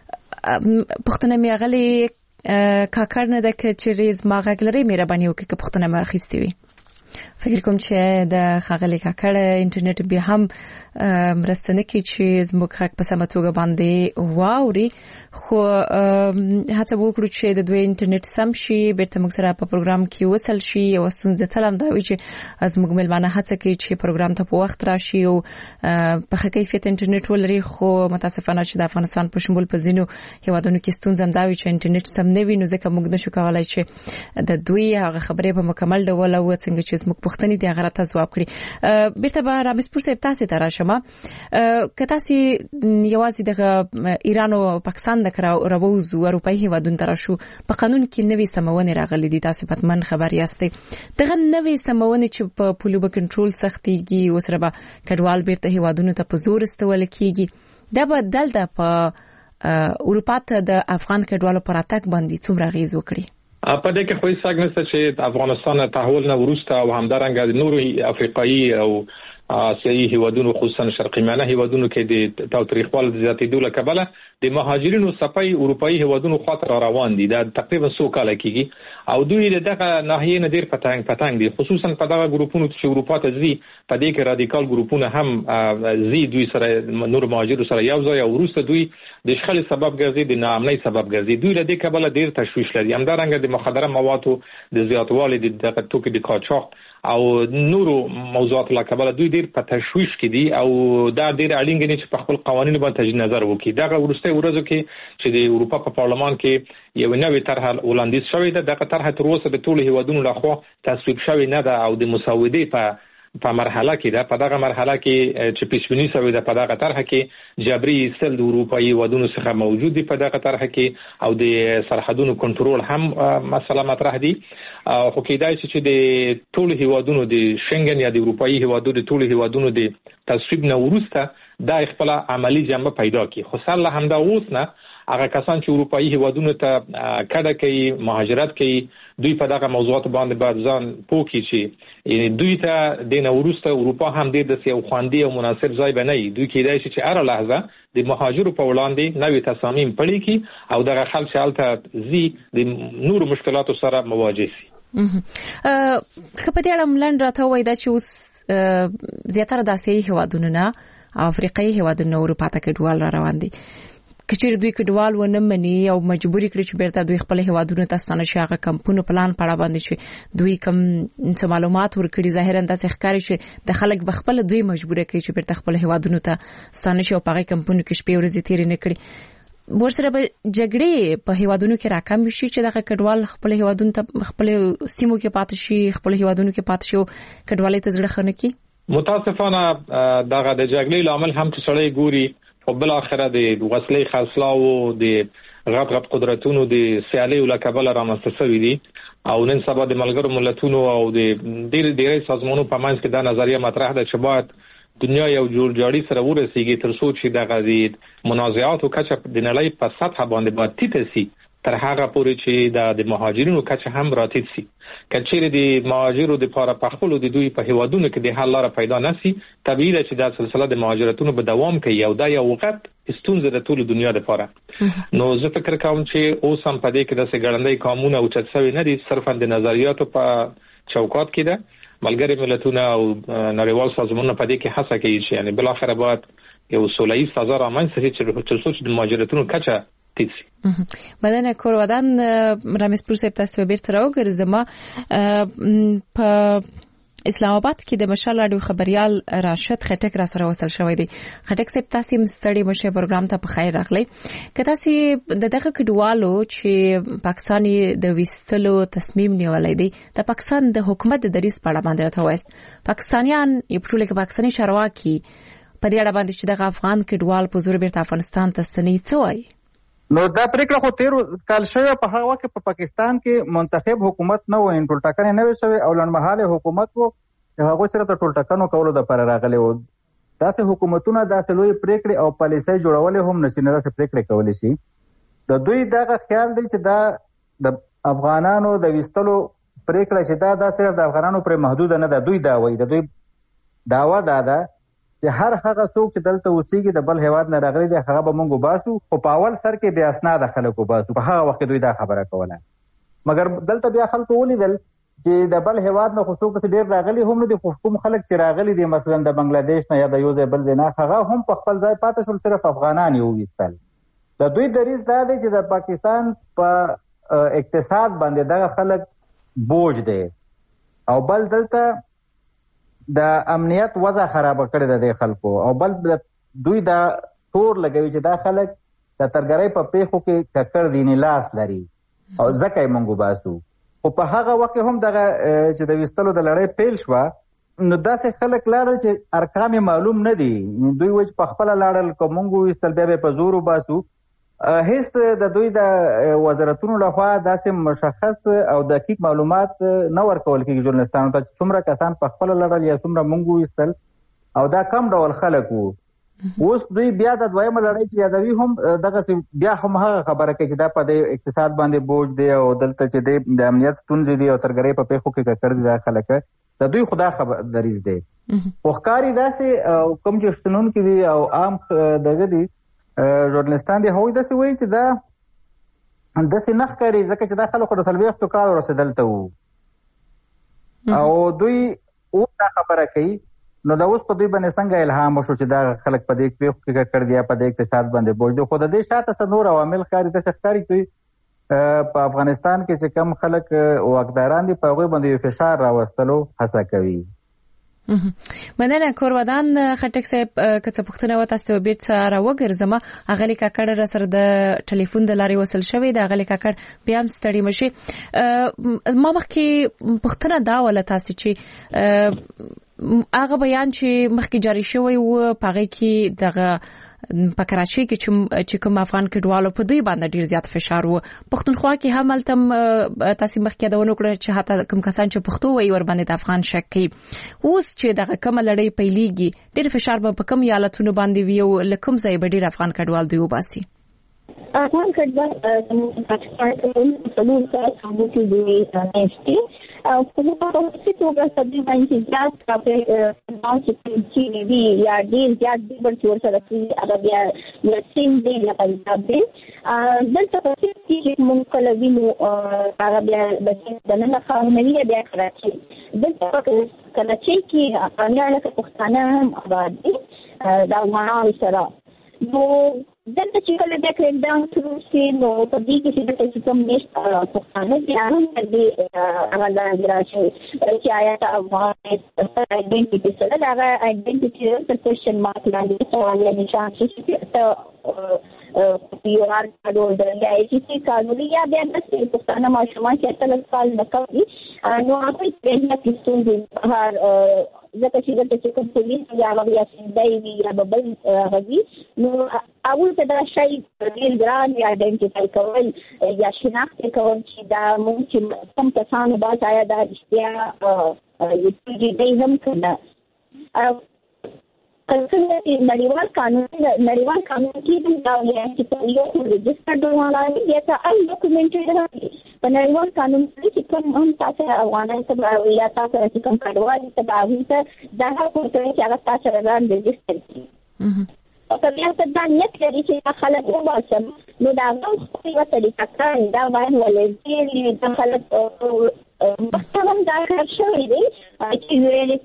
پښتنه می غلی کاکړ نه د کچریز ما غلري مهرباني وکړه که پښتنه ما اخیستي وي. فکر کوم چې د خغلی کاکړ انټرنیټ به هم مرستنه کې چې زموږ حق په سمه توګه باندې واوري خو هڅه وکړو چې د دوی انټرنیټ سم شي بیرته موږ سره په پروګرام کې وصل شي او ستونزه تلم دا وی چې زموږ ملمانه هڅه کوي چې پروګرام ته په وخت راشي او په ښه کیفیت انټرنیټ ولري خو متاسفانه چې د افغانستان په شمول په ځینو هیوادونو کې ستونزه هم دا وی چې انټرنیټ سم نه وي نو ځکه موږ نشو کولای چې د دوی هغه خبرې په مکمل ډول او څنګه چې زموږ پښتني دی هغه ته ځواب کړي. بیرته به رمیسپور صاحب تاسو ته راشم که تاسو یوازې د ایران او پاکستان د راووزو اروپאי هیوادونو تر شو په قانون کې نوې سمونه راغلي دي تاسو پتمن خبر یاستئ دغه نوې سمونه چې په پولیو کنټرول سختيږي او سره به کډوال بیرته هیوادونو ته په زور استول کیږي دا به دلته په اروپا ته د افغان کډوالو پر اتاک باندې څومره غیز وکړي. په دې کې خو هیڅ څنګه چې افغانستان تحول نه ورسته او همدارنګه نورو افریقایي او آسیایي هیوادونو خصوصا شرقي میانه هیوادونو کې د تاوتریخوالي د زیاتېدو له کبله د مهاجرینو صفای اروپאי هیوادونو خاطر روان دي دا تقریبا 100 کال کېږي او دوی دغه ناحیې نه ډیر پتنګ دي خصوصا په دغه ګروپونو چې اروپا ته ځي په دې کې رادیکال ګروپونه هم زی دوی سره نور مهاجرو سره یو ځای او وروسته دوی د شخړې سبب ګرځي د ناامنۍ سبب ګرځي دوی له دې کبله ډیر تشویش لري همدارنګه د مخدره موادو د زیاتوالي د دغه توکو د قاچاق او نورو موضوعات له کبله دوی ډیر په تشویش کې دي او دا ډیر اړین دي چې په خپل قوانینو باندې تجدید نظر وکړي دغه ورسته ورځو کې چې د اروپا په پارلمان کې یو نوې طرح وړاندیز شوې ده دغه طرح تر اوسه د ټولو هیوادونو لخوا تصویب شوې نه ده او د مسودې په مرحله کې ده په دغه مرحله کې چې پیشبینی شوې ده په دغه طرح کې جبري ایستل د اروپאי هیوادونو څخه موجود دي په دغه طرح کې او د سرحدونو کنټرول هم مسله مطرح دي خو کېدای شي چې د ټولو هیوادونو د شنګن یا د اروپאי هیوادونو د ټولو هیوادونو د تصویب نه وروسته دا خپل عملی جنبه پیدا کړي خو سره همدا اوس نه هغه کسان چې اروپאי هیوادونو ته کډه کوي مهاجرت کوي دوی په دغه موضوعات باندې باید ځان پوکي چې یعنی دوی ته د نوروسته اروپا هم د سیو خواندي او مناسب ځای بنئ دوی کېدای شي چې هر لحظه د مهاجرو په وړاندې نوې تصامیم پلي کی او دغه خلک حالت زی د نور مشکلاتو سره مواجه شي خپل دې عملن راته وای دا چې اوس زیاتره د آسیایي هیوادونو نه افریقایي هیوادونو اروپا ته کډوال را روان دي کچېر دوی کډوال ونه مني او مجبوري کړی چې بیرته دوی خپل هیوادونو ته ستنه شي هغه کمپونو پلان پړه باندې شي دوی کوم څه معلومات ورکړي ظاهرا د ښکاری چې د خلک بخپل دوی مجبور کوي چې بیرته خپل هیوادونو ته ستنه شي او په هغه کمپونو کې شپې ورځې تیر نه کړي ورسره به جګړې په هیوادونو کې راکم شي چې دغه کډوال خپل هیوادونو ته خپل سیمو کې پاتې شي خپل هیوادونو کې پاتې شي کډوالۍ ته زړه خنه کی متاسفانه دغه د جګړې لامل هم چې سړی ګوري او بل اخره د وسلې خرڅلاو د غټ قدرتونو د سیالي له کبله رامنځته شوې دي او نن سبا د ملګرو ملتونو او د ډېری سازمانونو په منځ کې دا نظریه مطرح ده چې باید دنیا یو جوړجاړي سره ورسیږي تر څو چې دغه د منازعاتو کچه د نړۍ په سطح باندې باید ټیټه شي تر هغه پورې چې د مهاجرینو کچه هم راتېد شي کچېره د مهاجرو د لپاره په خپل د دوی په هیوادونو کې د حل لاره پیدا نشي طبيعي ده چې دا سلسله د مهاجرتونو به دوام کوي او دا یو وخت ستونزه د ټول دنیا لپاره نو زه فکر کوم چې اوس هم په دې کې د سګړندۍ قانون او چتسوي نه دي صرفا د نظریاتو په چوکاټ کې ده ملګری ملتونه او نړیوال سازمانونه په دې کې هڅه کوي چې یعنی بل اخر بعد یو سوله‌ای فضا رامنځته شي چې تر څو د مهاجرتونو کچه بدن کورودان رمیز پور صاحب تاسو به بیرته راوګرځم په اسلام آباد کې د مشال راډیو خبريال راشد خټک را سره وصل شوی دی خټک صاحب تاسو مستړي مشه پروګرام ته په خیر راغلی که تاسو دغه کډوالو چې پاکستاني د وستلو تصمیم نیولای دی د پاکستان د حکومت د دریس په اړه باندې راته وایست پاکستانیان یو ټول کې پاکستاني چارواکي په دې اړه باندې چې د افغان کډوال په زور بیرته افغانستان ته ستنې څه وایي نو دا پریکړه خو تیر کال شوی په هغه وخت په پاکستان کې منتخب حکومت نه و ان ټول ټاکنې نه وشوي او لنمحاله حکومت وو هغه سره د ټول ټاکنو کولو د پر راغلي وو داسې حکومتونه داسې لوی پریکړې او پالیسۍ جوړولې هم نشي نه داسې پریکړې کولې شي د دوی دغه خیال دی چې دا د افغانانو د وستلو پریکړه چې دا صرف د افغانانو پر محدود نه ده دوی دا وایي د دوی داوا ده چې هر هغه څوک چې دلته اوسېږي د بل هیواد نه راغلي دی هغه به موږ باسو خو په اول سر کې بیا اسناد خلکو باسو په هغه وخت دوی دا خبره کوله مګر دلته بیا خلکو ولیدل چې د بل هیواد نه خو څوک ډېر راغلي هم نه دي کوم خلک چې راغلي دي مثلا د بنگلاديش نه یا د یو ځای بل ځای نه هغه هم په خپل ځای پاتې شول صرف افغانان یو وستل د دوی دریځ دا دی چې د پاکستان په اقتصاد باندې دغه خلک بوج دی او بل دلته د امنیت وضع خراب کړی د خلکو او بل دوی دا تور لګوي چې دا خلک د ترګرۍ په پیښو کې ککړ دیني لاس لري او ځکه یې مونږ باسو خو په هغه وخت هم دغه چې د وستلو د لړۍ پیل شوه نو داسې خلک لاړل چې ارقام معلوم نه دي دوی وایي چې په خپله لاړل که مونږ وستل بیا به په زور وباسو هیڅ د دوی د وزارتونو لخوا داسې مشخص او دقیق معلومات نه ورکول کېږي ژورنالستانو ته چې څومره کسان په خپله لړل یا څومره مونږ وستل او دا کم ډول خلک وو اوس دوی بیا د دویمه لړۍ چې یادوي هم دغسې بیا هم هغه خبره کوي چې دا په د اقتصاد باندې بوج دی او دلته چې د امنیت ستونزې دي او ترګرۍ په پیښو کې ککړ دي دا خلک د دوی خدا خبر دریځ دی وخکاری داسې کوم چې شتونونکي دي او عام دغه دي ژورنالستان دي هغوی داسې وایي چې دا داسې نه ښکاري ځکه چې دا خلکو د 40 کالو رسېدل ته وو او دوی اوس دا خبره کوي. نو دا اوس په دوی باندې څنګه الهام وشو چې دا خلک په دې پیښو کې کړ دي په دې اقتصاد باندې بوج دي. خو د دې شاته څه نور عوامل ښکاري داسې ښکاري چې په افغانستان کې چې کم خلک واکداران دي په هغوی باندې فشار راوستلو هڅه کوي. مننه کورودان خټک صاحب که څه پوښتنه وته تاسو به څه راوګرځم. اغلی کاکړ را سره د ټلیفون د لارې وصل شوی د اغلی کاکړ بیا هم ستړي مشي. ما مخکې پوښتنه دا ولا تاسو چې هغه بیان چې مخکې جاری شوی و پغې کې دغه په کراچۍ کې چې کوم افغان کډوالو په دوی باندې ډیر زیات فشار وو. پښتونخوا کې هم التم تاسو مخکې دا ونه کړ چې حتی کوم کسان چې پښتو وایي ور باندې د افغان شک کوي. اوس چې دغه کوم لړۍ پیلېږي ډیر فشار به کوم یالتونو باندې وي او لکم ځای به ډیر افغان کډوال دی وباسي. افغان کډوال پاکستان ته څلور سره څنګه دوی نشته او په هغه توګه سبي باندې زیات کافي چې وی یا ډیر زیات دی ورته سره چې هغه بیا لسین دی یا پنځاب دی دلته په چې مونږ کله وینو هغه بیا د نن خاورمنی بیا کراچي دلته کراچي کې افغانان له پښتانه هم آباد دي دا افغانان سره. نو دلته چې کله د کریک ډاون شروع شي نو په دې کې چې کوم نشته پښتانه بیا هم دې هغه د راشي چې آیا افغان آئیډنټیټي سره دا آئیډنټیټي د کوېشن مارک لاندې سوال نشان شي یو هر کډول د ایجنسی کارولي یا بیا د پښتانه ماشومان چې تل کال نه کوي نو هغه یې د کیسټون هر ځکه چې د کوم پولیس یا هغه یا سندای یا بل غوي نو اول ته دا شی ډیر ګران یا آئیډنټیفای کول یا شناخت کول چې دا مونږ چې کوم کسانو باندې آیا دا اشتیا یوټی دی هم کنه کله نړیوال قانون کې دا وایي چې په یو رجسټر ډول یا تا ال ډاکومنټری راځي په نړیوال قانون کې کوم هم تاسو افغانان ته یا تاسو چې کوم کډوال ته باندې ته دا هغه چې هغه تاسو راځي رجسټر کړي او په بیا ته دا نیت لري چې خلک وباسم نو دا غوښتي وته د تکرار دا باندې ولې چې خلک مختلف دا کار شوی دی چې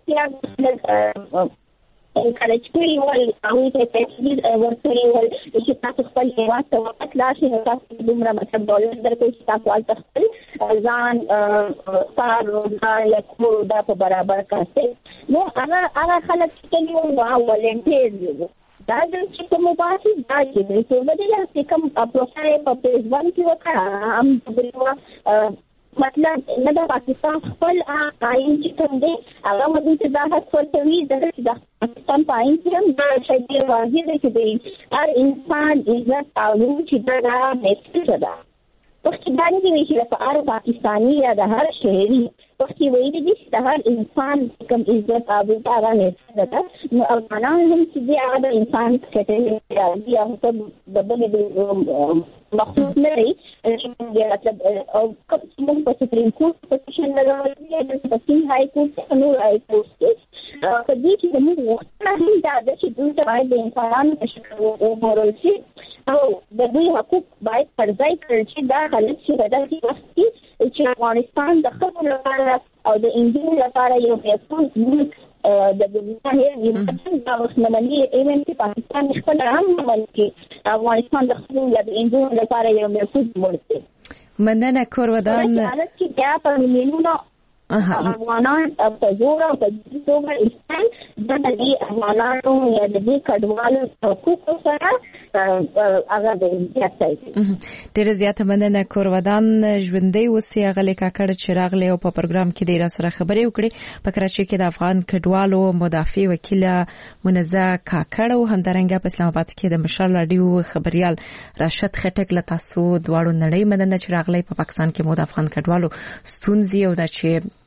ریالیټي encourage کړي ول او ته تفصیل ورکړي ول چې تاسو خپل هیواد ته وخت لاشي نو تاسو دومره مطلب ډالر درکوي چې تاسو ول خپل ځان کار روزګار یا کور دا په برابر کړئ. نو هغه خلک چې یو ولنټیر دا چې کوم باسي دا چې څه بدله چې کوم پروسه په پیج باندې وکړه هم په مطلب نه د پاکستان خپل آئین چې کوم دی هغه مدې چې دا خپل توی د پاکستان په آئین کې هم دا شی ډېر واضح دی چې هر انسان عزت او چې دا نسبت ده پښتو باندې چې په هر پاکستاني یا د هر شهري پښتو ویلي دي چې د هر انسان کوم عزت او دا نسبت ده. نو افغانان هم چې دی هغه د انسان کټه دی هغه د بل مخصوص نه دی چې مطلب او کوم په سپریم کورټ پوزیشن لګولې د سپین های کورټ نو های کورټ په دې کې موږ وختونه هم دا چې دوی ته باید د انسانانو په شکل وګورل شي او د دوی حقوق باید پر ځای کړل شي. دا حالت چې په داسې وخت کې چې افغانستان د ښځو لپاره او د نجونو لپاره یو محفوظ ملک د دنیا یو دا اوسمنلي ایونت کې پاکستان خپل هم عمل کې افغانستان د ښځو یا د نجونو لپاره یو محفوظ ملک دی. مننه کورودان حالت کې بیا په میلیونونو افغانان په زور او په توګه استعمال د دې افغانانو یا د دې کډوالو حقوقو سره هغه د زیاتای ډېر زیات مننه کورودان ژوندۍ اوسې هغه کاکړ چې راغلی او په پروګرام کې ډېر سره خبرې وکړي. په کراچۍ کې د افغان کډوالو مدافع وکیل منزه کاکړ او همدارنګه په اسلام آباد کې د مشر رادیو خبريال راشد خټک له تاسو دواړو نړۍ مننه چې راغلی. په پاکستان کې مو د افغان کډوالو ستونزې او د چې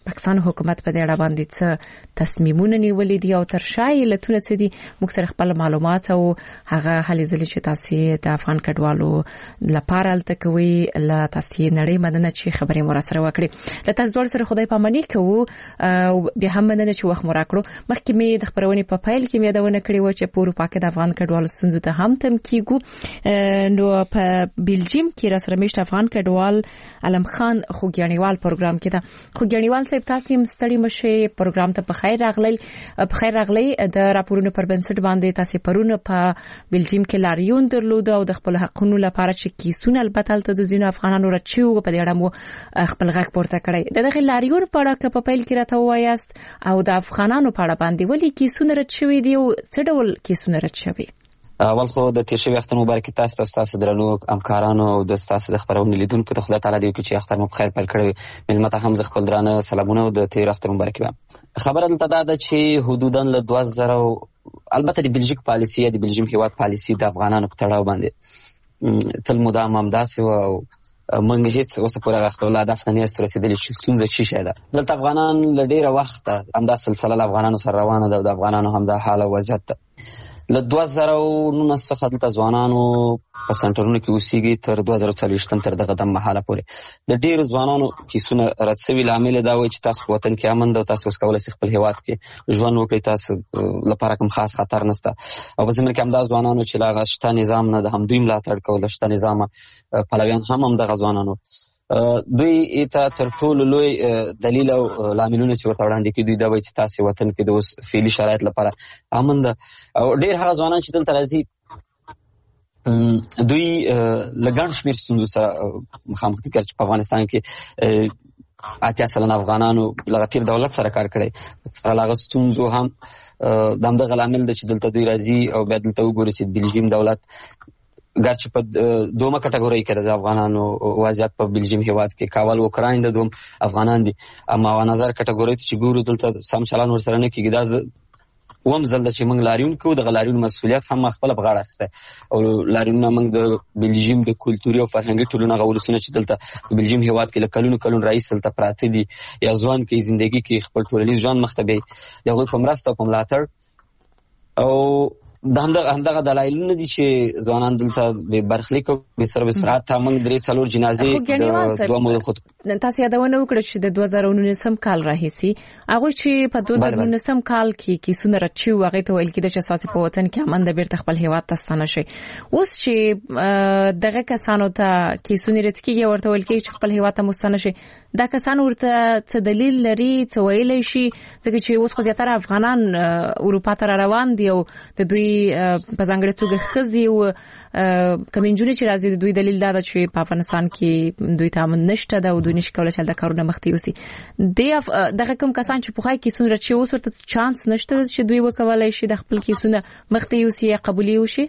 پاکستان حکومت په دې اړه باندې څه تصمیمونه نیولې دي او تر شای لتونه څه دي موږ سره خپل معلومات او هغه هلې ځلې چې تاسو د افغان کډوالو لپاره التکوي لا تاسو نړۍ مننه چې خبرې مو سره وکړي له تاسو ډول سره خدای پامنۍ کوو او به هم مننه چې وخت مو راکړو مخکې مې د خبرونې په فایل کې مې یادونه کړې و چې په اروپا کې د افغان کډوالو ستونزو ته هم تم کیږو نو په بلجیم کې را سره مشت افغان کډوال علم خان خوګیانیوال پروګرام کې دا خوګیانیوال صاحب تاسو هم ستړي مشه پروګرام ته په خیر راغلی د راپورونو پر بنسټ باندې تاسو پرونه په بلجیم کې لاریون درلود او د خپل حقوقو لپاره چې کیسونه البته د زینو افغانانو رچیو په دې اړه مو خپل غږ پورته کړی د دغه لاریون په اړه په پیل کې راته وایاست او د افغانانو په اړه باندې ولې کیسونه رچوي دي او څه ډول کیسونه رچوي اول خو د تیر شوی اختر مبارک تاسو ته تاسو درنو همکارانو او د تاسو د خبرونې لیدونکو ته خدای تعالی دې وکړي چې اختر مو بخیر پیل کړی ملمت هم ز خپل درانه سلامونه او د تیر اختر مبارک وایم خبره دلته دا چې حدوداً له 2000 البته د بلژیک پالیسی د بلجیم هیواد پالیسی د افغانانو په تړاو باندې تل مدام هم داسې او منګ هیڅ اوس پورې غوښتل هدف نه است رسیدلی چې څنګه چی شه ده دلته افغانان ل ډیره وخت هم دا سلسله افغانانو سره روانه ده او د افغانانو هم د حال او وضعیت له 2019 څخه د ځوانانو په سنټرونو کې اوسېږي تر 2040 تر دغه د مهاله پورې د ډیرو ځوانانو کیسونه راتسوي لامل دا وایي چې تاسو وطن کې امن ده او تاسو کولای شئ خپل هیواد کې ژوند وکړئ تاسو لپاره کوم خاص خطر نشته او په زموږ کې هم د ځوانانو چې لا غشته نظام نه د هم دوی ملاتړ کول شته نظام پلویان هم دغه ځوانانو دوی ته تر ټولو لوی دلیل او لاملونه چې ورته وړاندې کړي دوی دا وایي چې تاسو وطن کې د اوس فعلي شرایط لپاره امن ده او ډیر هغه ځوانان چې دلته راځي دوی لګان شمیر ستونزو سره مخامخ دي چې په افغانستان کې 80% افغانانو لغتیر دولت سره کار کړی سره لغه ستونزو هم دغه عامل د چې دلته دوی راځي او بیا دلته وګوري چې بلجیم دولت ګرچې په دومره کټګوري کې د افغانانو وضعیت په بلجیم هیواد کې کاول اوکراین د دوم افغانان دي اما و نظر کټګوري چې ګورو دلته سم چلان ورسره نه کیږي دا ومزل د چې موږ لاریون کوو د لاریون مسؤلیت هم خپل په غاړه اخیسته او لاریون موږ د بلجیم د کلتوري او فرهنګي ټولنو غوړسونه چې دلته بلجیم هیواد کې کلون رئیس تلته پراته دي یا ځوان کې ژوندۍ کې خپل ټولنیز ژوند مختبي دغه په مرسته په ملاتړ او همدغه دلایلونه دي چې ځوانان دلته به برخلیک او به سر بسرعت موږ درې څلور جنازې دوه مو خود تاسو یادونه وکړه چې د 2019 کال راهیسي هغه چې په 2019 کال کې کیسونه رچي هغه ته ویل کېده چې اساسي په وطن کې امن د بیرته خپل هیواد ته ستنه شي اوس چې دغه کسانو ته کیسونه رچکیږي ورته ویل کېږي چې خپل هیواد ته مستنه شي دا کسان ورته څه دلیل لري څه ویلای شي ځکه چې اوس خو زیاتره افغانان اروپا ته روان دي او د دوی په ځانګړي توګه خزي او کمنجونی چې راځي د دوی دلیل دا چې په افغانستان کې دوی ته امن نشته دا او دوی نشي کولای چې د کارونه مخ ته یوسي دغه کوم کسان چې په خای کې سن رچي اوس ورته چانس نشته چې دوی وکولای شي د خپل کیسونه مخ ته یوسي یا قبولي وشي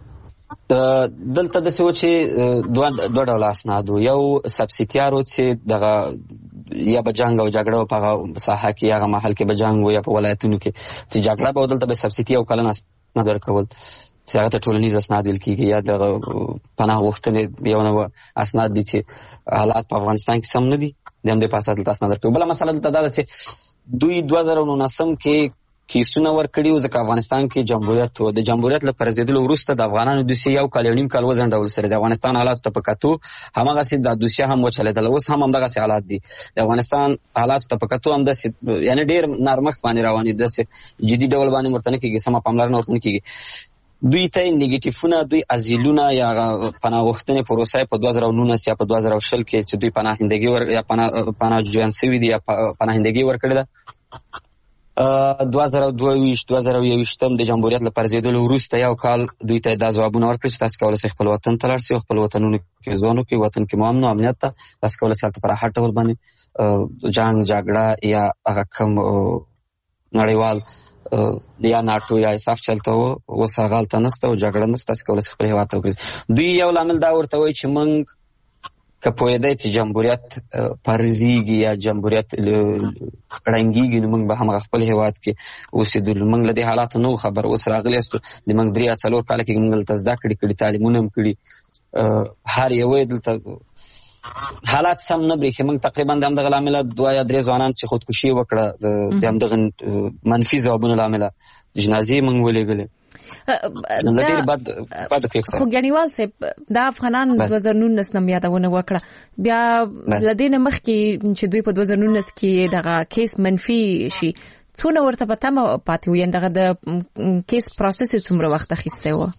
دلته د څه چې دوه ډول اسناد یو سبسیډیارو چې دغه یا به جنگ او جګړه په ساحه کې هغه محل کې به جنگ و یا په ولایتونو کې چې جګړه به دلته به سبسیډي او کلن اسناد ورکول چې هغه ته ټولنیز اسناد ویل کېږي یا د پناه غوښتنې یو نوع اسناد دي چې حالات په افغانستان کې سم نه دي د همدې په اساس دلته اسناد ورکوي بله مسله دلته دا ده چې دوی 2019 کې کیسونه ورکړي ځکه افغانستان کې جمهوریت و د جمهوریت له پرځېدلو وروسته د افغانانو دوسیه یو کال یو نیم کال وځنډول سره د افغانستان حالات ته پکاتو همغه د دوسیه هم وچلېدل اوس هم همدغه حالات دي د افغانستان حالات ته پکاتو هم د یعنی ډیر نرمخ باندې روان دي د جدي ډول باندې مرتنه کېږي سم پاملرنه ورته کېږي دوی ته نیگیټیفونه دوی ازیلونه یا پناه غوښتنې پروسه په 2019 یا په 2020 کې چې دوی پناهندګي یا پناه جوړن سوي دي یا پناهندګي ورکړي ده 2022 د جمهوریت لپاره زیدل وروسته یو کال دوی ته د ځوابونه ورکړي چې تاسو کولای شئ خپل وطن ته لاړ شئ خپل وطنونو کې ځوانو کې وطن کې امن او امنیت ته تاسو کولای شئ په راحت ډول باندې جنگ جګړه یا هغه کوم نړیوال یا ناتو یا صف چلته و وسغالته نسته او جګړه نسته تاسو کولای شئ خپل هیواد ته وګرځئ دوی یو لامل دا ورته وایي چې موږ که پوهېدی چې جمهوریت پرځېږي یا جمهوریت ړنګېږي نو موږ به همغه خپل هیواد کې اوسېدلو موږ له دې حالاتو نه خبر اوس راغلی یاستو د موږ 3 یا 4 کاله کې موږ دلته زده کړې تعلیمونه هم کړي هر یو دلته حالات سم نه برېښي. موږ تقریبا د همدغه لامله 2 یا 3 ځوانان چې خودکشي وکړه د همدغه منفي ځوابونو لامله جنازې موږ ولېږلې. خو ګنیوال صاحب د افغانان 2019 نم یادونه وکړه، بیا لدینه مخکې چې دوی په 2019 کې دغه کیس منفي شي څونه ورته پته پاتې وي، دغه د کیس پروسس څومره وخت اخیسته و؟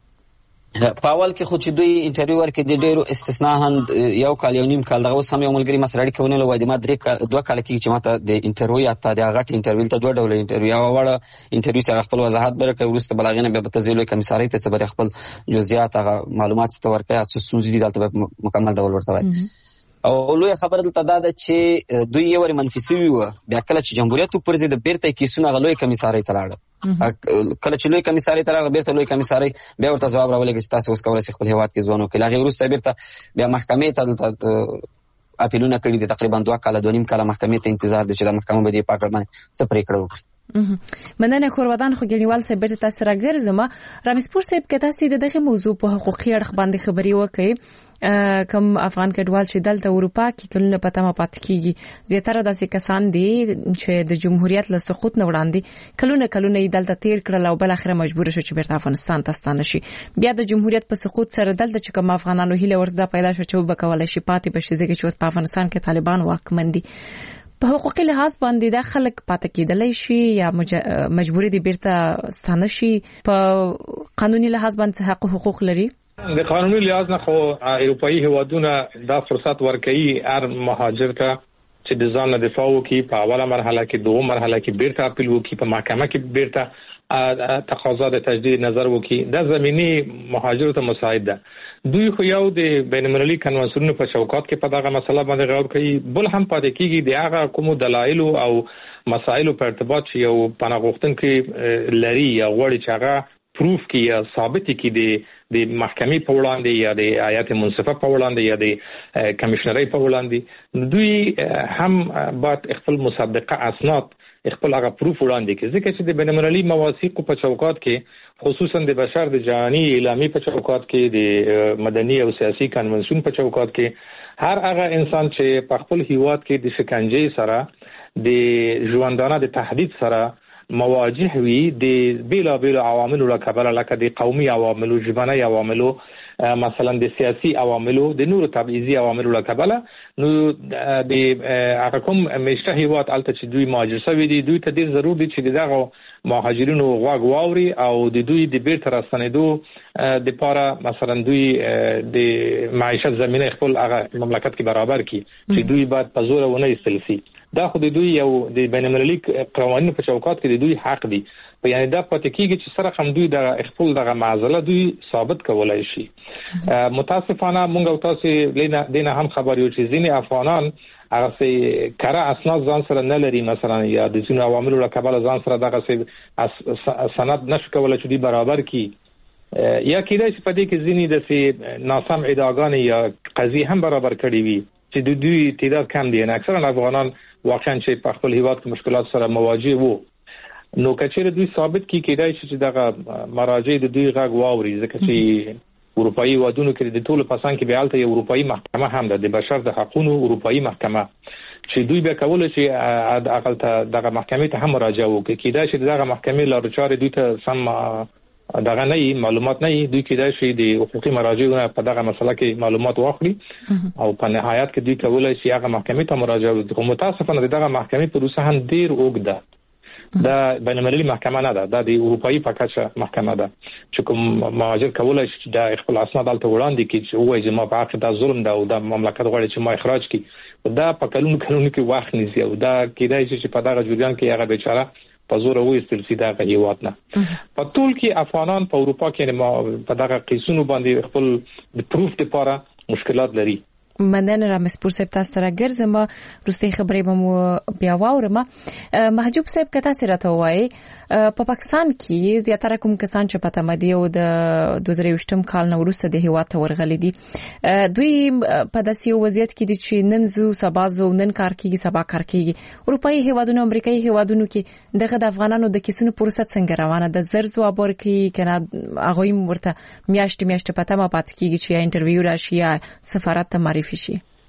په اول کې خو چې دوی انټرویو ورکړي د ډیرو استثناء یو کال یو نیم کال دغه اوس هم یو ملګری ما سره اړیکه ونیوله، وایي ما 2 کال کېږي چې ما ته د انټرویو یا ته د غټ انټرویو ته 2 ډوله انټرویو، یو وړه انټرویو چې خپل وضاحت برکړي، وروسته بل هغه نه بیا په تزویل کمیسارۍ ته څه خپل جزئیات هغه معلومات ته ورکړي، څه ستونزې دي دلته مکمل ډول ورته وایي. او لوی خبره دلته دا ده چې دوی یو منفي شوي و، بیا کله چې جمهوریت وپرځي د بیرته کیسونه هغه لوی کمیسارۍ ته لاړه، کله چې لوی کمیسارۍ ته راغله بیرته لوی کمیسارۍ بیا ورته ځواب راولېږي چې تاسو اوس کولی شئ خپل هیواد کې ژوند وکړئ. هغې وروسته بیرته بیا محکمې ته دلته اپیلونه کړي دي، تقریبا 2 کاله 2.5 کاله محکمې ته انتظار دی چې د محکمه به دې په اړه باندې څه پرېکړه وکړي. مننه کورودان. خو ګنیوال صاحب بیرته تاسو راګرځم. رامسپور صاحب که تاسو دغه موضوع په حقوقي اړخ باندې خبري وکړئ، کوم افغان کډوال چې دلته اروپا کې کلونه پته ما پات کیږي زیاتره داسې کسان دي چې د جمهوریت له سقوط نه وړاندې کلونه یې دلته تیر کړل او بل اخر مجبور شو چې بیرته افغانستان ته ستانه شي. بیا د جمهوریت په سقوط سره دلته چې کوم افغانانو هیله ورته پیدا شو چې وبکول شي پاتې بشي ځکه چې اوس په افغانستان کې طالبان واکمن دي. په حقوقي لحاظ باندې د خلک پاتې کېدلای شي یا مجبوري دي بیرته ستانه شي، په قانوني لحاظ باندې حقوق لري؟ د قانوني لحاظ نه خو اروپאי هیوادونه دا فرصت ورکوي هر مهاجر ته چې د ځان نه دفاع وکړي، په اوله مرحله کې، دوه مرحله کې بیرته اپیل وکړي، په محکمه کې بیرته تقاضا د تجدید نظر وکړي. دا زمینی مهاجرو ته مساعد ده. دوی خو یو د بین المللي کنوانسیونونو په چوکاټ کې په دغه مسله باندې غور کوي، بل هم پاتې کیږي د هغه کوم دلایل او مسایل په ارتباط چې یو پناه غوښتونکي لري یا غواړي چې هغه پروف کی یا ثابت کی د محکمې په وړاندې یا د هیئت منصفه په وړاندې یا د کمشنرۍ په وړاندې، دوی هم باید خپل مصدقه اسناد خپل هغه پروف وړاندې کړي، ځکه چې د بین المللي مواثیق په چوکاټ کې خصوصا د بشر د جهاني اعلامیې په چوکاټ کې، د مدني او سیاسي کنونسیون په چوکاټ کې هر هغه انسان چې په خپل هیواد کې د شکنجې سره د ژوندانه د تهدید سره مواجه وي د بیلابیل عواملو له کبله، لکه د قومي عواملو، ژبني عواملو، مثلا د سیاسي عواملو، د نورو تبعیضي عواملو له کبله، نو د هغه کوم میشته هیواد الته چې دوی مهاجر شوي دي، دوی ته ډېر ضرور دي چې دغه مهاجرینو غوږ واوري او د دوی د بیرته راستنېدو دپاره مثلا دوی د معیشت زمینه خپل هغه مملکت کې برابر کړي چې دوی باید په زور ونه ایستل شي. دا خو د دوی یو د بین المللي قوانینو په چوکاټ کې د دوی حق دی، یعنی دا پاتې کیږي چې سره هم دوی د خپل دغه معضله دوی ثابت کولای شي. متاسفانه مونږ او تاسو دینه هم خبر یو چې ځینې افغانان هغه سي کاره اسناد ځان سره نه لري، مثلا یا د ځینو عواملو له کبله ځان سره دغه سي سند نشي کولای چې دوی برابر کی، یا کېدای شي په دې کې ځینې د سي ناسم ادعاګانې یا قضیې هم برابر کړي وي چې دوی تعداد کم دي. نه اکثرا افغانان واقعا چې په خپل هیواد کې مشکلات سره مواجه وو، نو کچېره دوی ثابت کی کېدای شي چې دغه مراجع د دوی غږ واوري، ځکه چې اروپאי هیوادونو کې د ټولو پسان کې به الته یو اروپאי محکمه هم ده، د بشر د حقوقو اروپאי محکمه، چې دوی به کولای شي اقل ته دغه محکمې ته هم مراجعه وکړي. کېدای شي دغه محکمې لارو چارې دوی ته سم دغه نه معلومات نه دوی کېدای شي د حقوقي مراجعینو په دغه مسله کې معلومات واخلي او په نهایت کې دوی کولای شي هغه محکمې ته مراجعه وکړي. متاسفانه دغه محکمې پروسه هم ډیر اوږده، دا بین المللي محکمه نه ده، دا د اروپאי په کچه محکمه ده چې کوم مهاجر کولای شي د خپل اسناد الته وړاندې کړي چې وایي چې ما په حق دا ظلم ده او دا مملکت غواړي چې ما اخراج کړي، دا په کلونو کې وخت نیسي او دا کېدای شي چې په دغه جریان کې هغه بیچاره په زور وایستل سي دغه هیواد نه. په ټول کې افغانان په اروپا کې په دغه قیسونو باندې خپل د پروف لپاره مشکلات لري. مننه رامسپور صاحب تاسو سره ګرځم، روسي خبرې به مو بیا واورم. محجوب صاحب که تاسو راته وایي په پاکستان کې زیاتره کوم کسان چې په تمدي او د 2023م کال نو وروسته د هیواد ته ورغلي دي، دوی په داسې وضعیت کې دي چې نن زو سبا زو نن کار کیږي سبا کار کیږي. اروپאי هیوادونو، امریکایي هیوادونو کې دغه د افغانانو د کیسونو پروسه څنګه روانه ده؟ زر ځواب ورکړي کنه هغه ورته میاشت پته ما پات کیږي چې انټرویو راشي یا سفارت ته معرفي شي؟